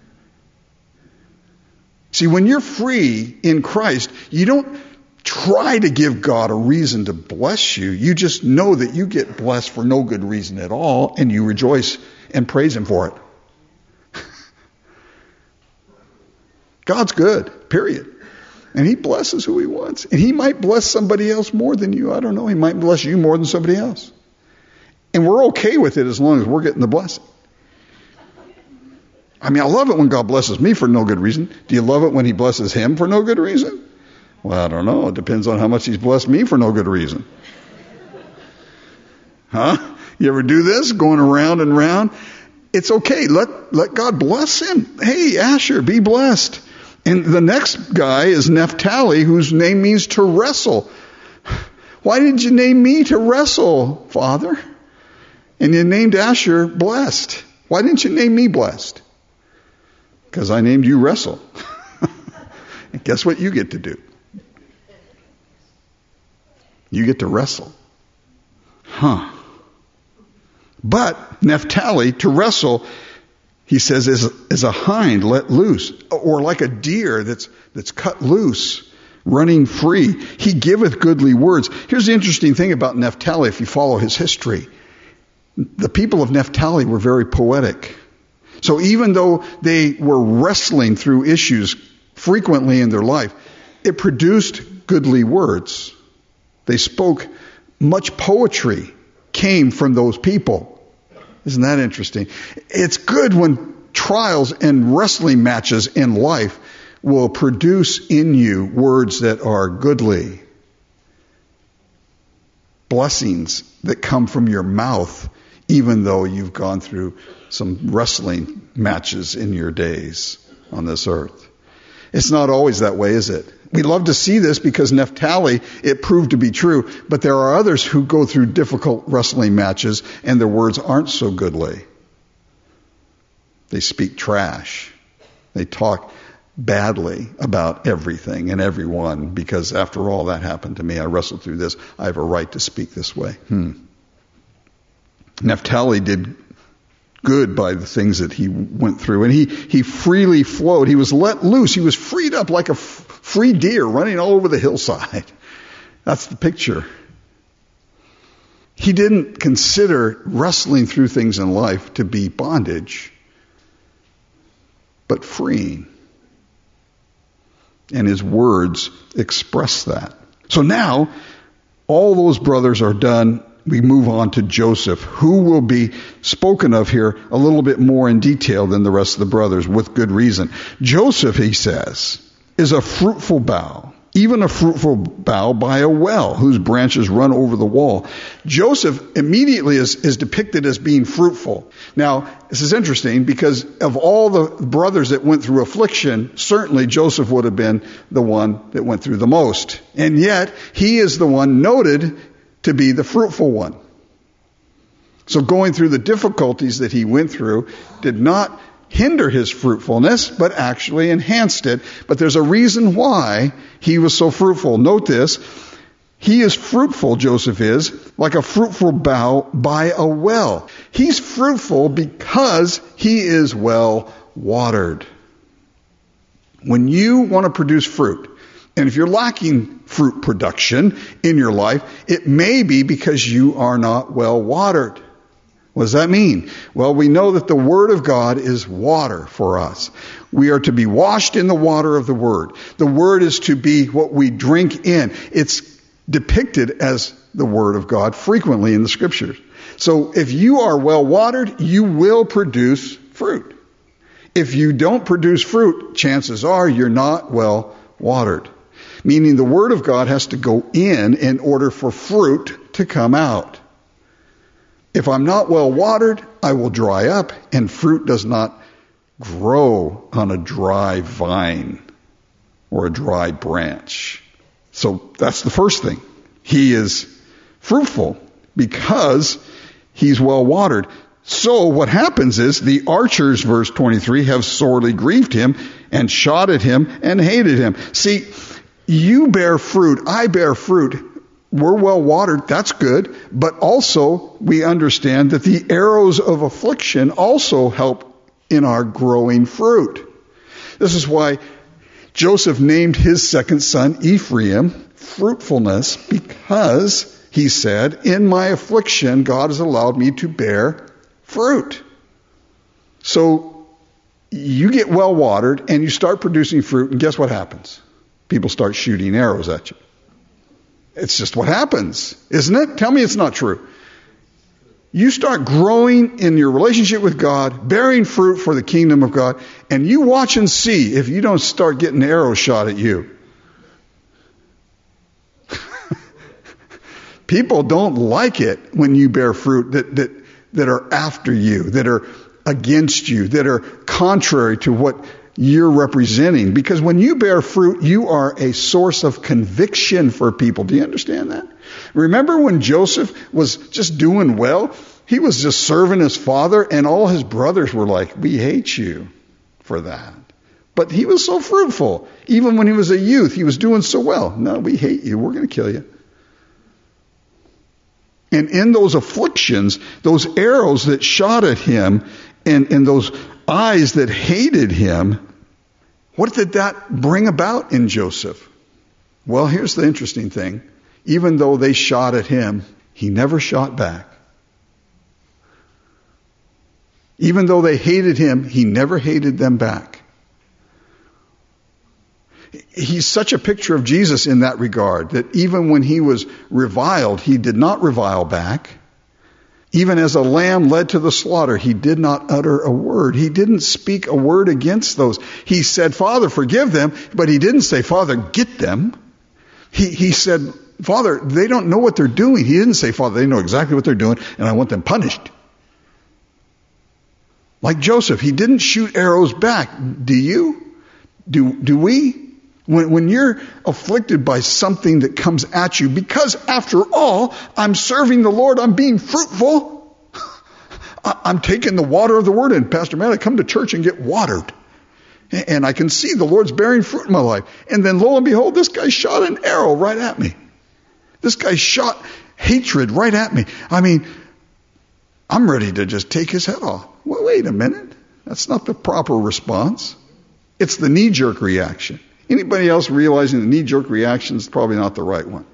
See, when you're free in Christ, you don't try to give God a reason to bless you. You just know that you get blessed for no good reason at all, and you rejoice and praise him for it. God's good, period. And he blesses who he wants. And he might bless somebody else more than you. I don't know. He might bless you more than somebody else. And we're okay with it as long as we're getting the blessing. I mean, I love it when God blesses me for no good reason. Do you love it when he blesses him for no good reason? Well, I don't know. It depends on how much he's blessed me for no good reason. Huh? You ever do this? Going around and around? It's okay. Let, let God bless him. Hey, Asher, be blessed. And the next guy is Naphtali, whose name means to wrestle. Why did you name me to wrestle, Father? And you named Asher blessed. Why didn't you name me blessed? Because I named you wrestle. And guess what you get to do? You get to wrestle. Huh. But Naphtali, to wrestle, he says, is, is a hind let loose, or like a deer that's, that's cut loose, running free. He giveth goodly words. Here's the interesting thing about Naphtali, if you follow his history. The people of Naphtali were very poetic. So even though they were wrestling through issues frequently in their life, it produced goodly words. They spoke much poetry came from those people. Isn't that interesting? It's good when trials and wrestling matches in life will produce in you words that are goodly. Blessings that come from your mouth, even though you've gone through some wrestling matches in your days on this earth. It's not always that way, is it? We love to see this because Naphtali, it proved to be true, but there are others who go through difficult wrestling matches and their words aren't so goodly. They speak trash. They talk badly about everything and everyone because after all, that happened to me. I wrestled through this. I have a right to speak this way. Hmm. Naphtali did good by the things that he went through. And he, he freely flowed. He was let loose. He was freed up like a f- free deer running all over the hillside. That's the picture. He didn't consider wrestling through things in life to be bondage, but freeing. And his words express that. So now, all those brothers are done. We move on to Joseph, who will be spoken of here a little bit more in detail than the rest of the brothers, with good reason. Joseph, he says, is a fruitful bough, even a fruitful bough by a well, whose branches run over the wall. Joseph immediately is, is depicted as being fruitful. Now, this is interesting because of all the brothers that went through affliction, certainly Joseph would have been the one that went through the most. And yet, he is the one noted to be the fruitful one. So going through the difficulties that he went through did not hinder his fruitfulness, but actually enhanced it. But there's a reason why he was so fruitful. Note this. He is fruitful, Joseph is, like a fruitful bough by a well. He's fruitful because he is well watered. When you want to produce fruit, and if you're lacking fruit production in your life, it may be because you are not well watered. What does that mean? Well, we know that the Word of God is water for us. We are to be washed in the water of the Word. The Word is to be what we drink in. It's depicted as the Word of God frequently in the Scriptures. So if you are well watered, you will produce fruit. If you don't produce fruit, chances are you're not well watered. Meaning the Word of God has to go in in order for fruit to come out. If I'm not well watered, I will dry up, and fruit does not grow on a dry vine or a dry branch. So that's the first thing. He is fruitful because he's well watered. So what happens is the archers, verse twenty-three, have sorely grieved him and shot at him and hated him. See, you bear fruit, I bear fruit. We're well watered, that's good. But also we understand that the arrows of affliction also help in our growing fruit. This is why Joseph named his second son Ephraim, fruitfulness, because he said, in my affliction, God has allowed me to bear fruit. So you get well watered and you start producing fruit, and guess what happens? People start shooting arrows at you. It's just what happens, isn't it? Tell me it's not true. You start growing in your relationship with God, bearing fruit for the kingdom of God, and you watch and see if you don't start getting arrows shot at you. People don't like it when you bear fruit that, that, that are after you, that are against you, that are contrary to what you're representing. Because when you bear fruit, you are a source of conviction for people. Do you understand that? Remember when Joseph was just doing well? He was just serving his father, and all his brothers were like, we hate you for that. But he was so fruitful. Even when he was a youth, he was doing so well. No, we hate you. We're going to kill you. And in those afflictions, those arrows that shot at him, and, and those eyes that hated him, what did that bring about in Joseph? Well, here's the interesting thing. Even though they shot at him, he never shot back. Even though they hated him, he never hated them back. He's such a picture of Jesus in that regard, that even when he was reviled, he did not revile back. Even as a lamb led to the slaughter, he did not utter a word. He didn't speak a word against those. He said, Father, forgive them, but he didn't say, Father, get them. He, he said, Father, they don't know what they're doing. He didn't say, Father, they know exactly what they're doing, and I want them punished. Like Joseph, he didn't shoot arrows back. Do you? Do, do we? When, when you're afflicted by something that comes at you, because after all, I'm serving the Lord, I'm being fruitful. I'm taking the water of the Word, and Pastor Matt, I come to church and get watered. And I can see the Lord's bearing fruit in my life. And then lo and behold, this guy shot an arrow right at me. This guy shot hatred right at me. I mean, I'm ready to just take his head off. Well, wait a minute. That's not the proper response. It's the knee-jerk reaction. Anybody else realizing the knee-jerk reaction is probably not the right one?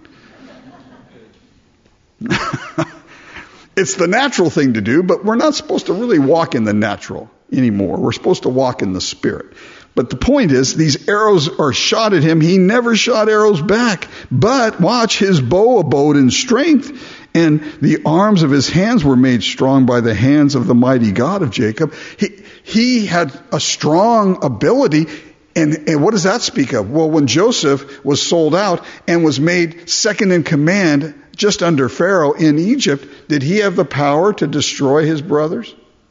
It's the natural thing to do, but we're not supposed to really walk in the natural anymore. We're supposed to walk in the Spirit. But the point is, these arrows are shot at him. He never shot arrows back. But watch, his bow abode in strength, and the arms of his hands were made strong by the hands of the mighty God of Jacob. He, he had a strong ability. And, and what does that speak of? Well, when Joseph was sold out and was made second in command just under Pharaoh in Egypt, did he have the power to destroy his brothers?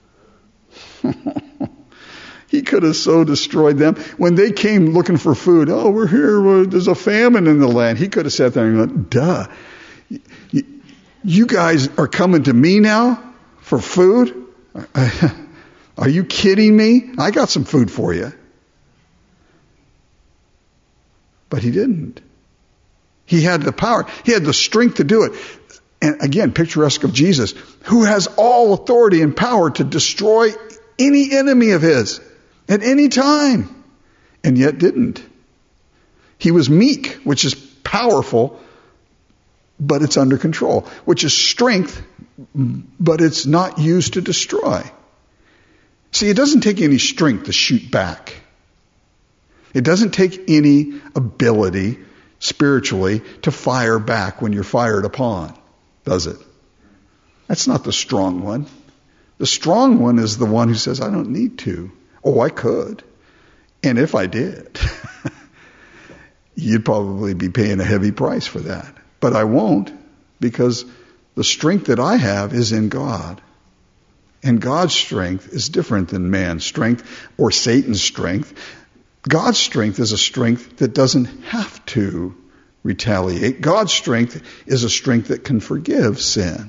He could have so destroyed them. When they came looking for food, oh, we're here, there's a famine in the land. He could have sat there and went, duh. You guys are coming to me now for food? Are you kidding me? I got some food for you. But he didn't. He had the power. He had the strength to do it. And again, picturesque of Jesus, who has all authority and power to destroy any enemy of his at any time, and yet didn't. He was meek, which is powerful, but it's under control, which is strength, but it's not used to destroy. See, it doesn't take any strength to shoot back. It doesn't take any ability spiritually to fire back when you're fired upon, does it? That's not the strong one. The strong one is the one who says, I don't need to. Oh, I could. And if I did, you'd probably be paying a heavy price for that. But I won't, because the strength that I have is in God. And God's strength is different than man's strength or Satan's strength. God's strength is a strength that doesn't have to retaliate. God's strength is a strength that can forgive sin.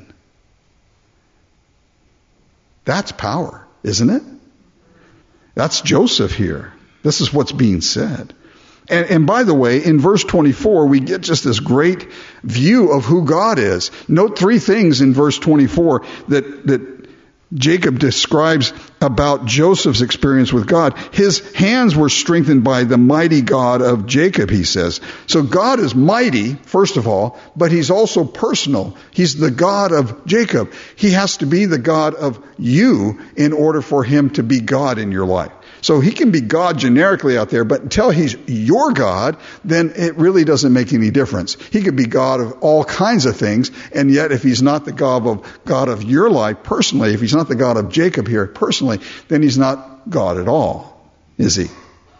That's power, isn't it? That's Joseph here. This is what's being said. And, and by the way, in verse twenty-four, we get just this great view of who God is. Note three things in verse twenty-four that, that Jacob describes about Joseph's experience with God. His hands were strengthened by the mighty God of Jacob, he says. So God is mighty, first of all, but he's also personal. He's the God of Jacob. He has to be the God of you in order for him to be God in your life. So he can be God generically out there, but until he's your God, then it really doesn't make any difference. He could be God of all kinds of things, and yet if he's not the God of, God of your life personally, if he's not the God of Jacob here personally, then he's not God at all, is he?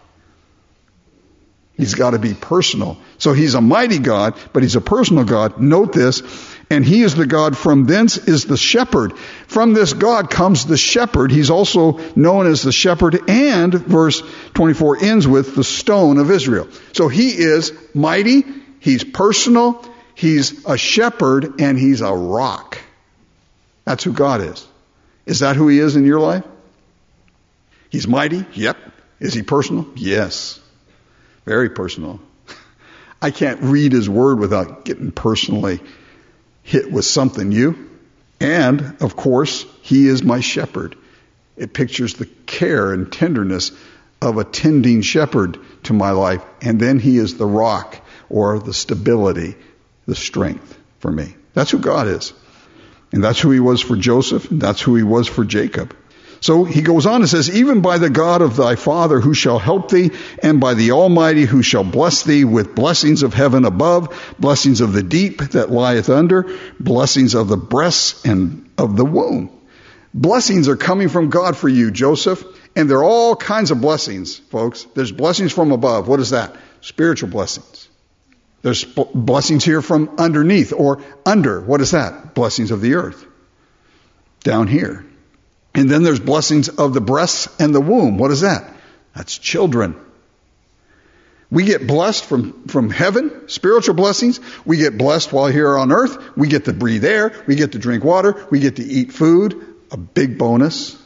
He's got to be personal. So he's a mighty God, but he's a personal God. Note this. And he is the God, from thence is the shepherd. From this God comes the shepherd. He's also known as the shepherd, and verse twenty-four ends with the stone of Israel. So he is mighty, he's personal, he's a shepherd, and he's a rock. That's who God is. Is that who he is in your life? He's mighty? Yep. Is he personal? Yes. Very personal. I can't read his word without getting personally hit with something new. And, of course, he is my shepherd. It pictures the care and tenderness of a tending shepherd to my life. And then he is the rock, or the stability, the strength for me. That's who God is. And that's who he was for Joseph, and that's who he was for Jacob. So he goes on and says, even by the God of thy father who shall help thee, and by the Almighty who shall bless thee with blessings of heaven above, blessings of the deep that lieth under, blessings of the breasts and of the womb. Blessings are coming from God for you, Joseph, and there are all kinds of blessings, folks. There's blessings from above. What is that? Spiritual blessings. There's blessings here from underneath or under. What is that? Blessings of the earth. Down here. And then there's blessings of the breasts and the womb. What is that? That's children. We get blessed from, from heaven, spiritual blessings. We get blessed while here on earth. We get to breathe air. We get to drink water. We get to eat food. A big bonus.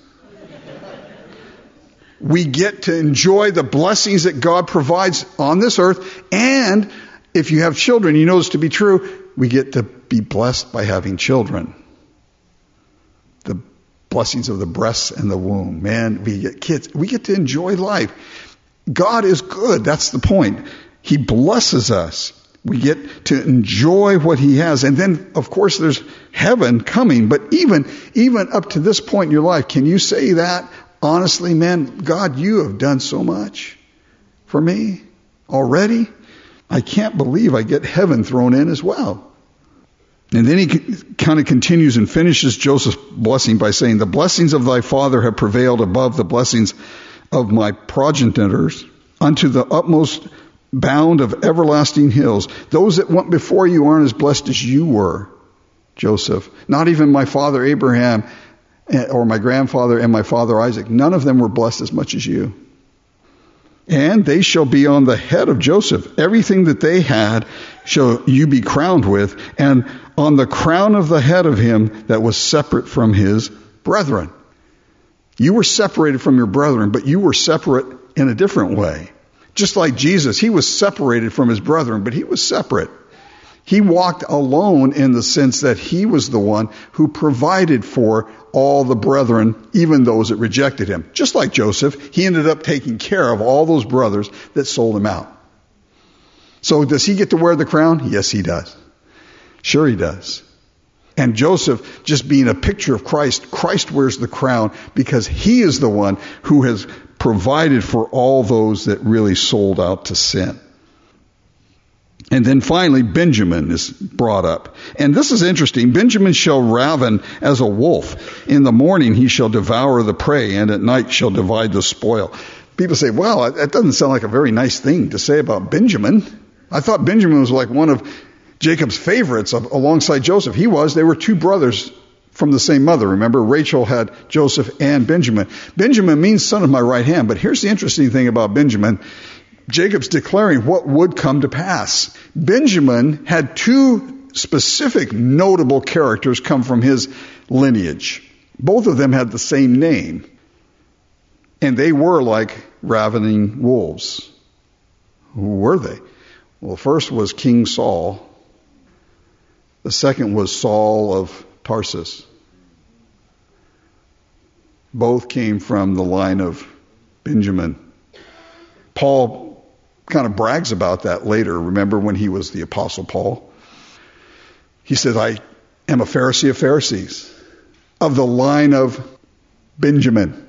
We get to enjoy the blessings that God provides on this earth. And if you have children, you know this to be true, we get to be blessed by having children. The blessings of the breasts and the womb. Man, we get kids. We get to enjoy life. God is good. That's the point. He blesses us. We get to enjoy what he has. And then, of course, there's heaven coming. But even, even up to this point in your life, can you say that honestly, man, God, you have done so much. for me already? I can't believe I get heaven thrown in as well. And then he kind of continues and finishes Joseph's blessing by saying, the blessings of thy father have prevailed above the blessings of my progenitors unto the utmost bound of everlasting hills. Those that went before you aren't as blessed as you were, Joseph. Not even my father Abraham or my grandfather and my father Isaac. None of them were blessed as much as you. And they shall be on the head of Joseph. Everything that they had shall you be crowned with, and on the crown of the head of him that was separate from his brethren. You were separated from your brethren, but you were separate in a different way. Just like Jesus, he was separated from his brethren, but he was separate. He walked alone in the sense that he was the one who provided for all the brethren, even those that rejected him. Just like Joseph, he ended up taking care of all those brothers that sold him out. So does he get to wear the crown? Yes, he does. Sure he does. And Joseph, just being a picture of Christ, Christ wears the crown because he is the one who has provided for all those that really sold out to sin. And then finally, Benjamin is brought up. And this is interesting. Benjamin shall raven as a wolf. In the morning he shall devour the prey, and at night shall divide the spoil. People say, well, that doesn't sound like a very nice thing to say about Benjamin. I thought Benjamin was like one of Jacob's favorites of, alongside Joseph. He was. They were two brothers from the same mother. Remember, Rachel had Joseph and Benjamin. Benjamin means son of my right hand. But here's the interesting thing about Benjamin. Jacob's declaring what would come to pass. Benjamin had two specific notable characters come from his lineage. Both of them had the same name. And they were like ravening wolves. Who were they? Well, first was King Saul. The second was Saul of Tarsus. Both came from the line of Benjamin. Paul kind of brags about that later. Remember when he was the Apostle Paul? He said, I am a Pharisee of Pharisees, of the line of Benjamin.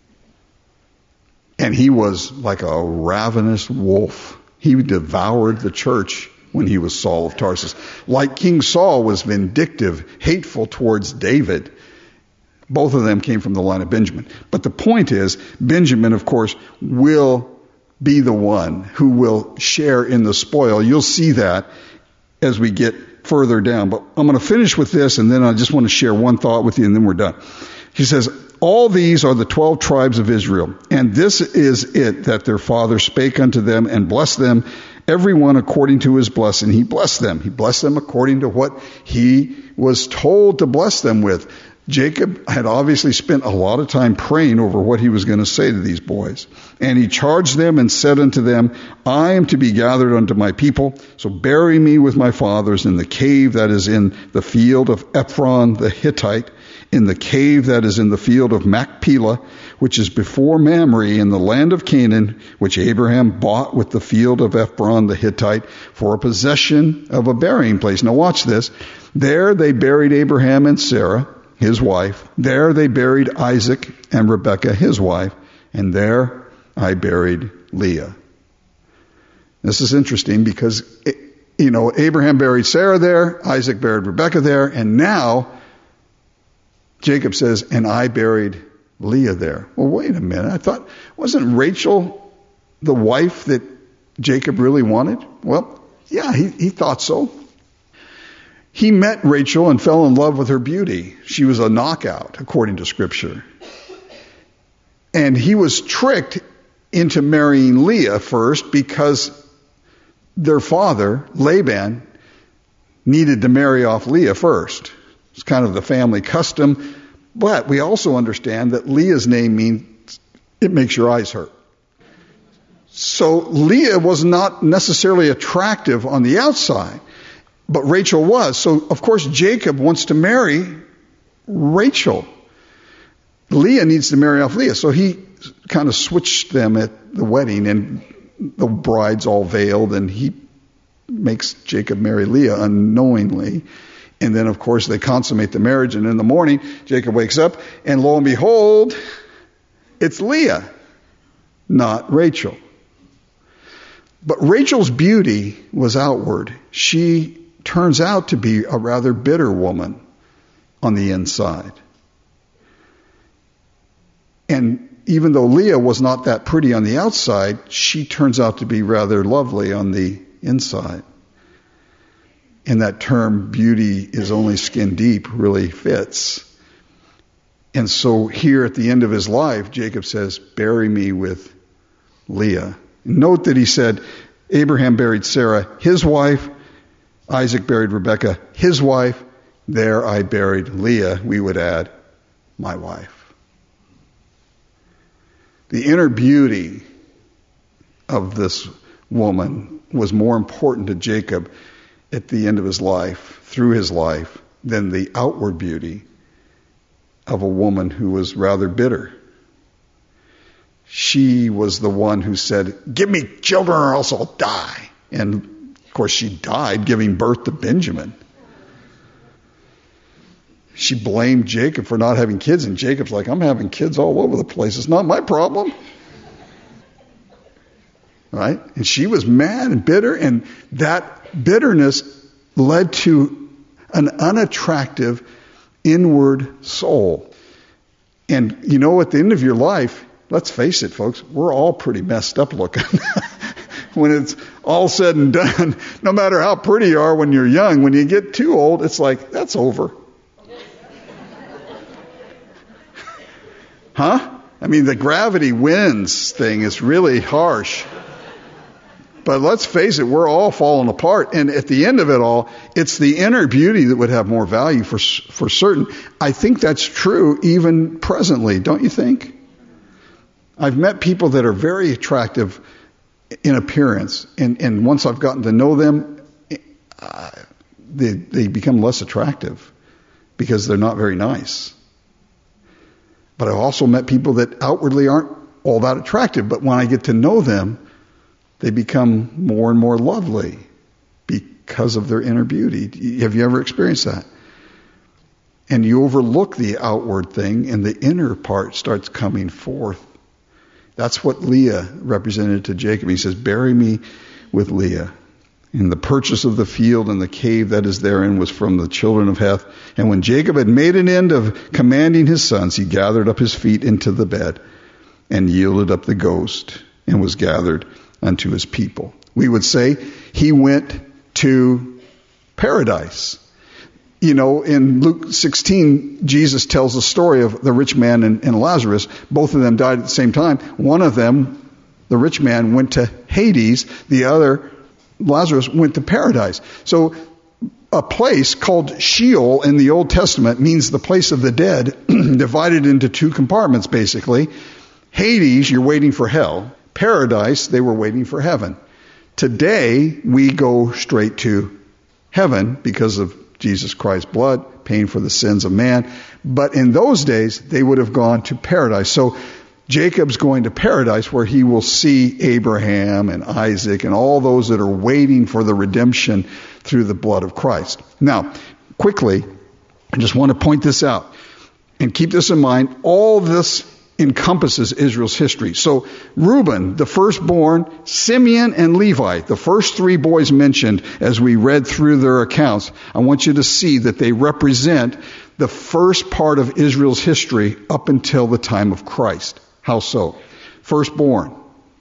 And he was like a ravenous wolf. He devoured the church when he was Saul of Tarsus. Like King Saul was vindictive, hateful towards David. Both of them came from the line of Benjamin. But the point is, Benjamin, of course, will be the one who will share in the spoil. You'll see that as we get further down. But I'm going to finish with this, and then I just want to share one thought with you, and then we're done. He says, all these are the twelve tribes of Israel, and this is it that their father spake unto them and blessed them, every one according to his blessing. He blessed them. He blessed them according to what he was told to bless them with. Jacob had obviously spent a lot of time praying over what he was going to say to these boys. And he charged them and said unto them, I am to be gathered unto my people, so bury me with my fathers in the cave that is in the field of Ephron the Hittite, in the cave that is in the field of Machpelah, which is before Mamre in the land of Canaan, which Abraham bought with the field of Ephron the Hittite for a possession of a burying place. Now watch this. There they buried Abraham and Sarah, his wife. There they buried Isaac and Rebekah, his wife. And there I buried Leah. This is interesting because, you know, Abraham buried Sarah there, Isaac buried Rebekah there, and now Jacob says, and I buried Leah there. Well, wait a minute. I thought, wasn't Rachel the wife that Jacob really wanted? Well, yeah, he, he thought so. He met Rachel and fell in love with her beauty. She was a knockout, according to Scripture. And he was tricked into marrying Leah first because their father, Laban, needed to marry off Leah first. It's kind of the family custom. But we also understand that Leah's name means it makes your eyes hurt. So Leah was not necessarily attractive on the outside. But Rachel was. So, of course, Jacob wants to marry Rachel. Leah needs to marry off Leah. So he kind of switched them at the wedding, and the bride's all veiled, and he makes Jacob marry Leah unknowingly. And then, of course, they consummate the marriage, and in the morning, Jacob wakes up, and lo and behold, it's Leah, not Rachel. But Rachel's beauty was outward. She turns out to be a rather bitter woman on the inside. And even though Leah was not that pretty on the outside, she turns out to be rather lovely on the inside. And that term, beauty is only skin deep, really fits. And so here at the end of his life, Jacob says, bury me with Leah. Note that he said, Abraham buried Sarah, his wife. Isaac buried Rebekah, his wife. There I buried Leah, we would add, my wife. The inner beauty of this woman was more important to Jacob at the end of his life, through his life, than the outward beauty of a woman who was rather bitter. She was the one who said, give me children or else I'll die. And of course she died giving birth to Benjamin. She blamed Jacob for not having kids, and Jacob's like, I'm having kids all over the place. It's not my problem. Right? And she was mad and bitter, and that bitterness led to an unattractive inward soul. And you know, at the end of your life, let's face it, folks, we're all pretty messed up looking. When it's all said and done, no matter how pretty you are when you're young, when you get too old, it's like, that's over. Huh? I mean, the gravity wins thing is really harsh. But let's face it, we're all falling apart. And at the end of it all, it's the inner beauty that would have more value for for certain. I think that's true even presently, don't you think? I've met people that are very attractive in appearance, and, and once I've gotten to know them, uh, they, they become less attractive because they're not very nice. But I've also met people that outwardly aren't all that attractive, but when I get to know them, they become more and more lovely because of their inner beauty. Have you ever experienced that? And you overlook the outward thing, and the inner part starts coming forth. That's what Leah represented to Jacob. He says, bury me with Leah. And the purchase of the field and the cave that is therein was from the children of Heth. And when Jacob had made an end of commanding his sons, he gathered up his feet into the bed and yielded up the ghost and was gathered unto his people. We would say he went to paradise. You know, in Luke sixteen, Jesus tells the story of the rich man and, and Lazarus. Both of them died at the same time. One of them, the rich man, went to Hades. The other, Lazarus, went to paradise. So a place called Sheol in the Old Testament means the place of the dead, divided into two compartments, basically. Hades, you're waiting for hell. Paradise, they were waiting for heaven. Today, we go straight to heaven because of Jesus Christ's blood, paying for the sins of man. But in those days, they would have gone to paradise. So Jacob's going to paradise where he will see Abraham and Isaac and all those that are waiting for the redemption through the blood of Christ. Now, quickly, I just want to point this out and keep this in mind. All this encompasses Israel's history. So Reuben, the firstborn, Simeon, and Levi, the first three boys mentioned as we read through their accounts, I want you to see that they represent the first part of Israel's history up until the time of Christ. How so? Firstborn,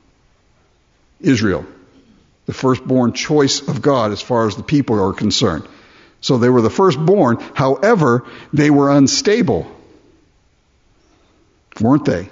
Israel, the firstborn choice of God as far as the people are concerned. So they were the firstborn. However, they were unstable. Weren't they?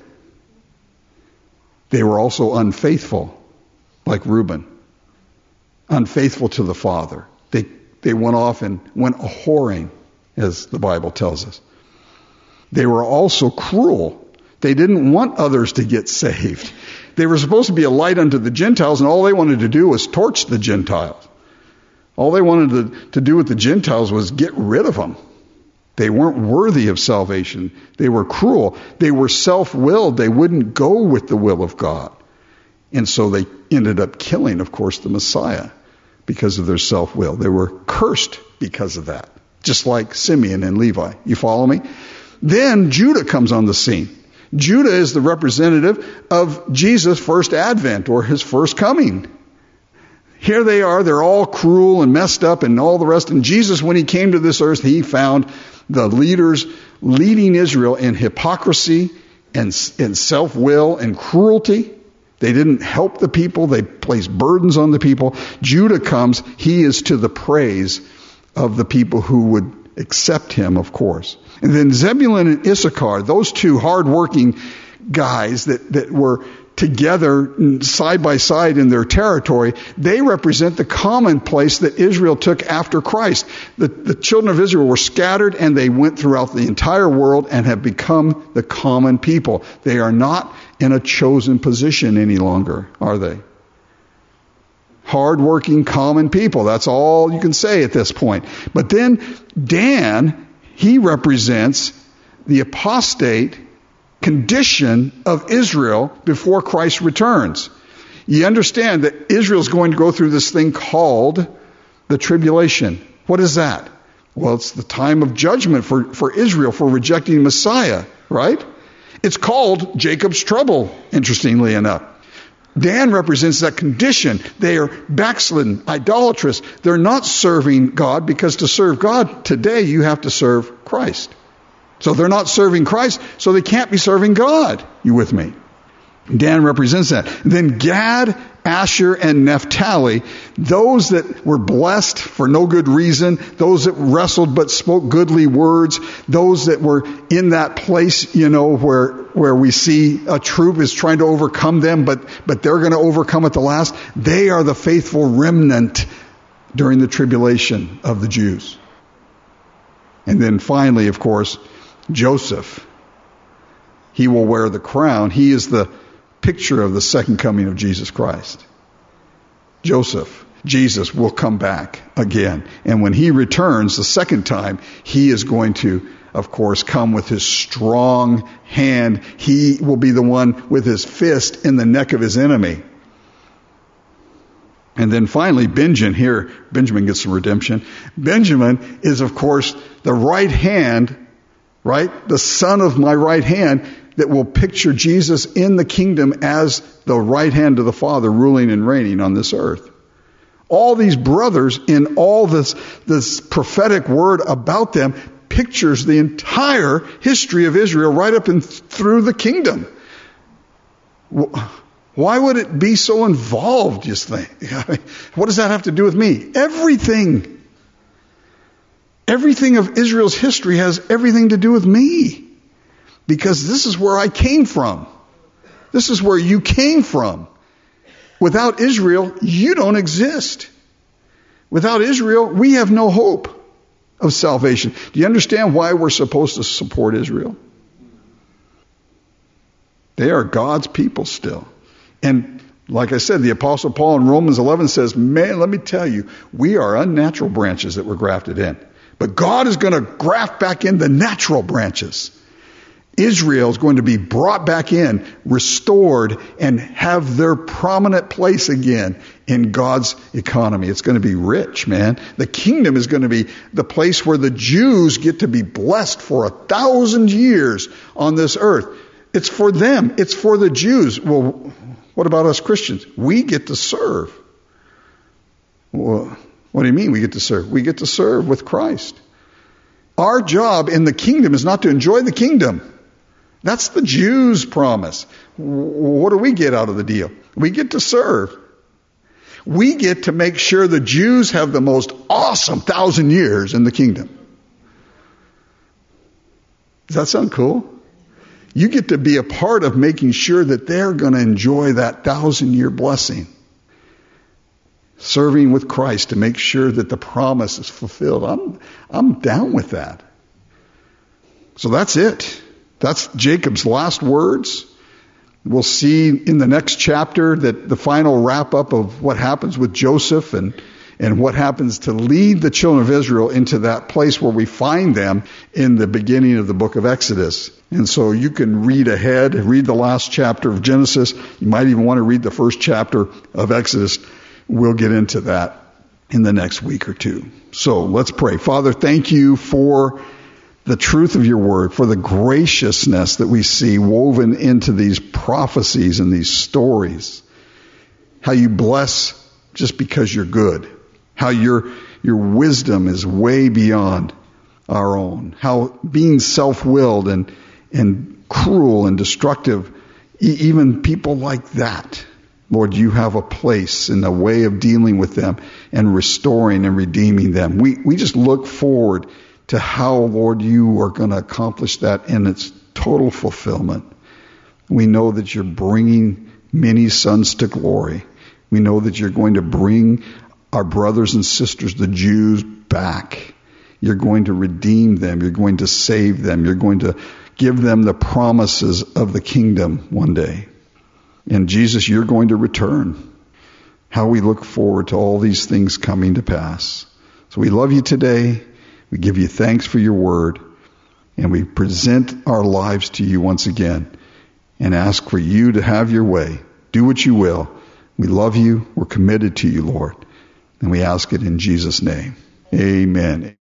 They were also unfaithful, like Reuben. Unfaithful to the father. They they went off and went a-whoring, as the Bible tells us. They were also cruel. They didn't want others to get saved. They were supposed to be a light unto the Gentiles, and all they wanted to do was torch the Gentiles. All they wanted to, to do with the Gentiles was get rid of them. They weren't worthy of salvation. They were cruel. They were self-willed. They wouldn't go with the will of God. And so they ended up killing, of course, the Messiah because of their self-will. They were cursed because of that, just like Simeon and Levi. You follow me? Then Judah comes on the scene. Judah is the representative of Jesus' first advent or his first coming. here they are, they're all cruel and messed up and all the rest. And Jesus, when he came to this earth, he found the leaders leading Israel in hypocrisy and, and self-will and cruelty. They didn't help the people. They placed burdens on the people. Judah comes. He is to the praise of the people who would accept him, of course. And then Zebulun and Issachar, those two hard-working guys that, that were together side by side in their territory, they represent the common place that Israel took after Christ. The, the children of Israel were scattered and they went throughout the entire world and have become the common people. They are not in a chosen position any longer, are they? Hard-working, common people. That's all you can say at this point. But then Dan, he represents the apostate condition of Israel before Christ returns. You understand that Israel's going to go through this thing called the tribulation. What is that? Well, it's the time of judgment for, for Israel for rejecting Messiah, right? It's called Jacob's trouble, interestingly enough. Dan represents that condition. They are backslidden, idolatrous. They're not serving God, because to serve God today, you have to serve Christ. So they're not serving Christ, so they can't be serving God. You with me? Dan represents that. Then Gad, Asher, and Naphtali, those that were blessed for no good reason, those that wrestled but spoke goodly words, those that were in that place, you know, where where we see a troop is trying to overcome them, but but they're going to overcome at the last. They are the faithful remnant during the tribulation of the Jews. And then finally, of course, Joseph. He will wear the crown. He is the picture of the second coming of Jesus Christ. Joseph, Jesus will come back again. And when he returns the second time, he is going to, of course, come with his strong hand. He will be the one with his fist in the neck of his enemy. And then finally, Benjamin, here, Benjamin gets some redemption. Benjamin is, of course, the right hand, right? The son of my right hand that will picture Jesus in the kingdom as the right hand of the Father ruling and reigning on this earth. All these brothers in all this, this prophetic word about them pictures the entire history of Israel right up and through the kingdom. Why would it be so involved, you think? What does that have to do with me? Everything. Everything of Israel's history has everything to do with me. Because this is where I came from. This is where you came from. Without Israel, you don't exist. Without Israel, we have no hope of salvation. Do you understand why we're supposed to support Israel? They are God's people still. And like I said, the Apostle Paul in Romans eleven says, man, let me tell you, we are unnatural branches that were grafted in. But God is going to graft back in the natural branches. Israel is going to be brought back in, restored, and have their prominent place again in God's economy. It's going to be rich, man. The kingdom is going to be the place where the Jews get to be blessed for a thousand years on this earth. It's for them. It's for the Jews. Well, what about us Christians? We get to serve. Well, what do you mean we get to serve? We get to serve with Christ. Our job in the kingdom is not to enjoy the kingdom. That's the Jews' promise. What do we get out of the deal? We get to serve. We get to make sure the Jews have the most awesome thousand years in the kingdom. Does that sound cool? You get to be a part of making sure that they're going to enjoy that thousand year blessing. Serving with Christ to make sure that the promise is fulfilled. I'm, I'm down with that. So that's it. That's Jacob's last words. We'll see in the next chapter that the final wrap up of what happens with Joseph and, and what happens to lead the children of Israel into that place where we find them in the beginning of the book of Exodus. And so you can read ahead, read the last chapter of Genesis. You might even want to read the first chapter of Exodus. We'll get into that in the next week or two. So let's pray. Father, thank you for the truth of your word, for the graciousness that we see woven into these prophecies and these stories. How you bless just because you're good. How your your wisdom is way beyond our own. How being self-willed and and cruel and destructive, e- even people like that, Lord, you have a place and a way of dealing with them and restoring and redeeming them. We we just look forward to how, Lord, you are going to accomplish that in its total fulfillment. We know that you're bringing many sons to glory. We know that you're going to bring our brothers and sisters, the Jews, back. You're going to redeem them. You're going to save them. You're going to give them the promises of the kingdom one day. And Jesus, you're going to return. How we look forward to all these things coming to pass. So we love you today. We give you thanks for your word. And we present our lives to you once again and ask for you to have your way. Do what you will. We love you. We're committed to you, Lord. And we ask it in Jesus' name. Amen.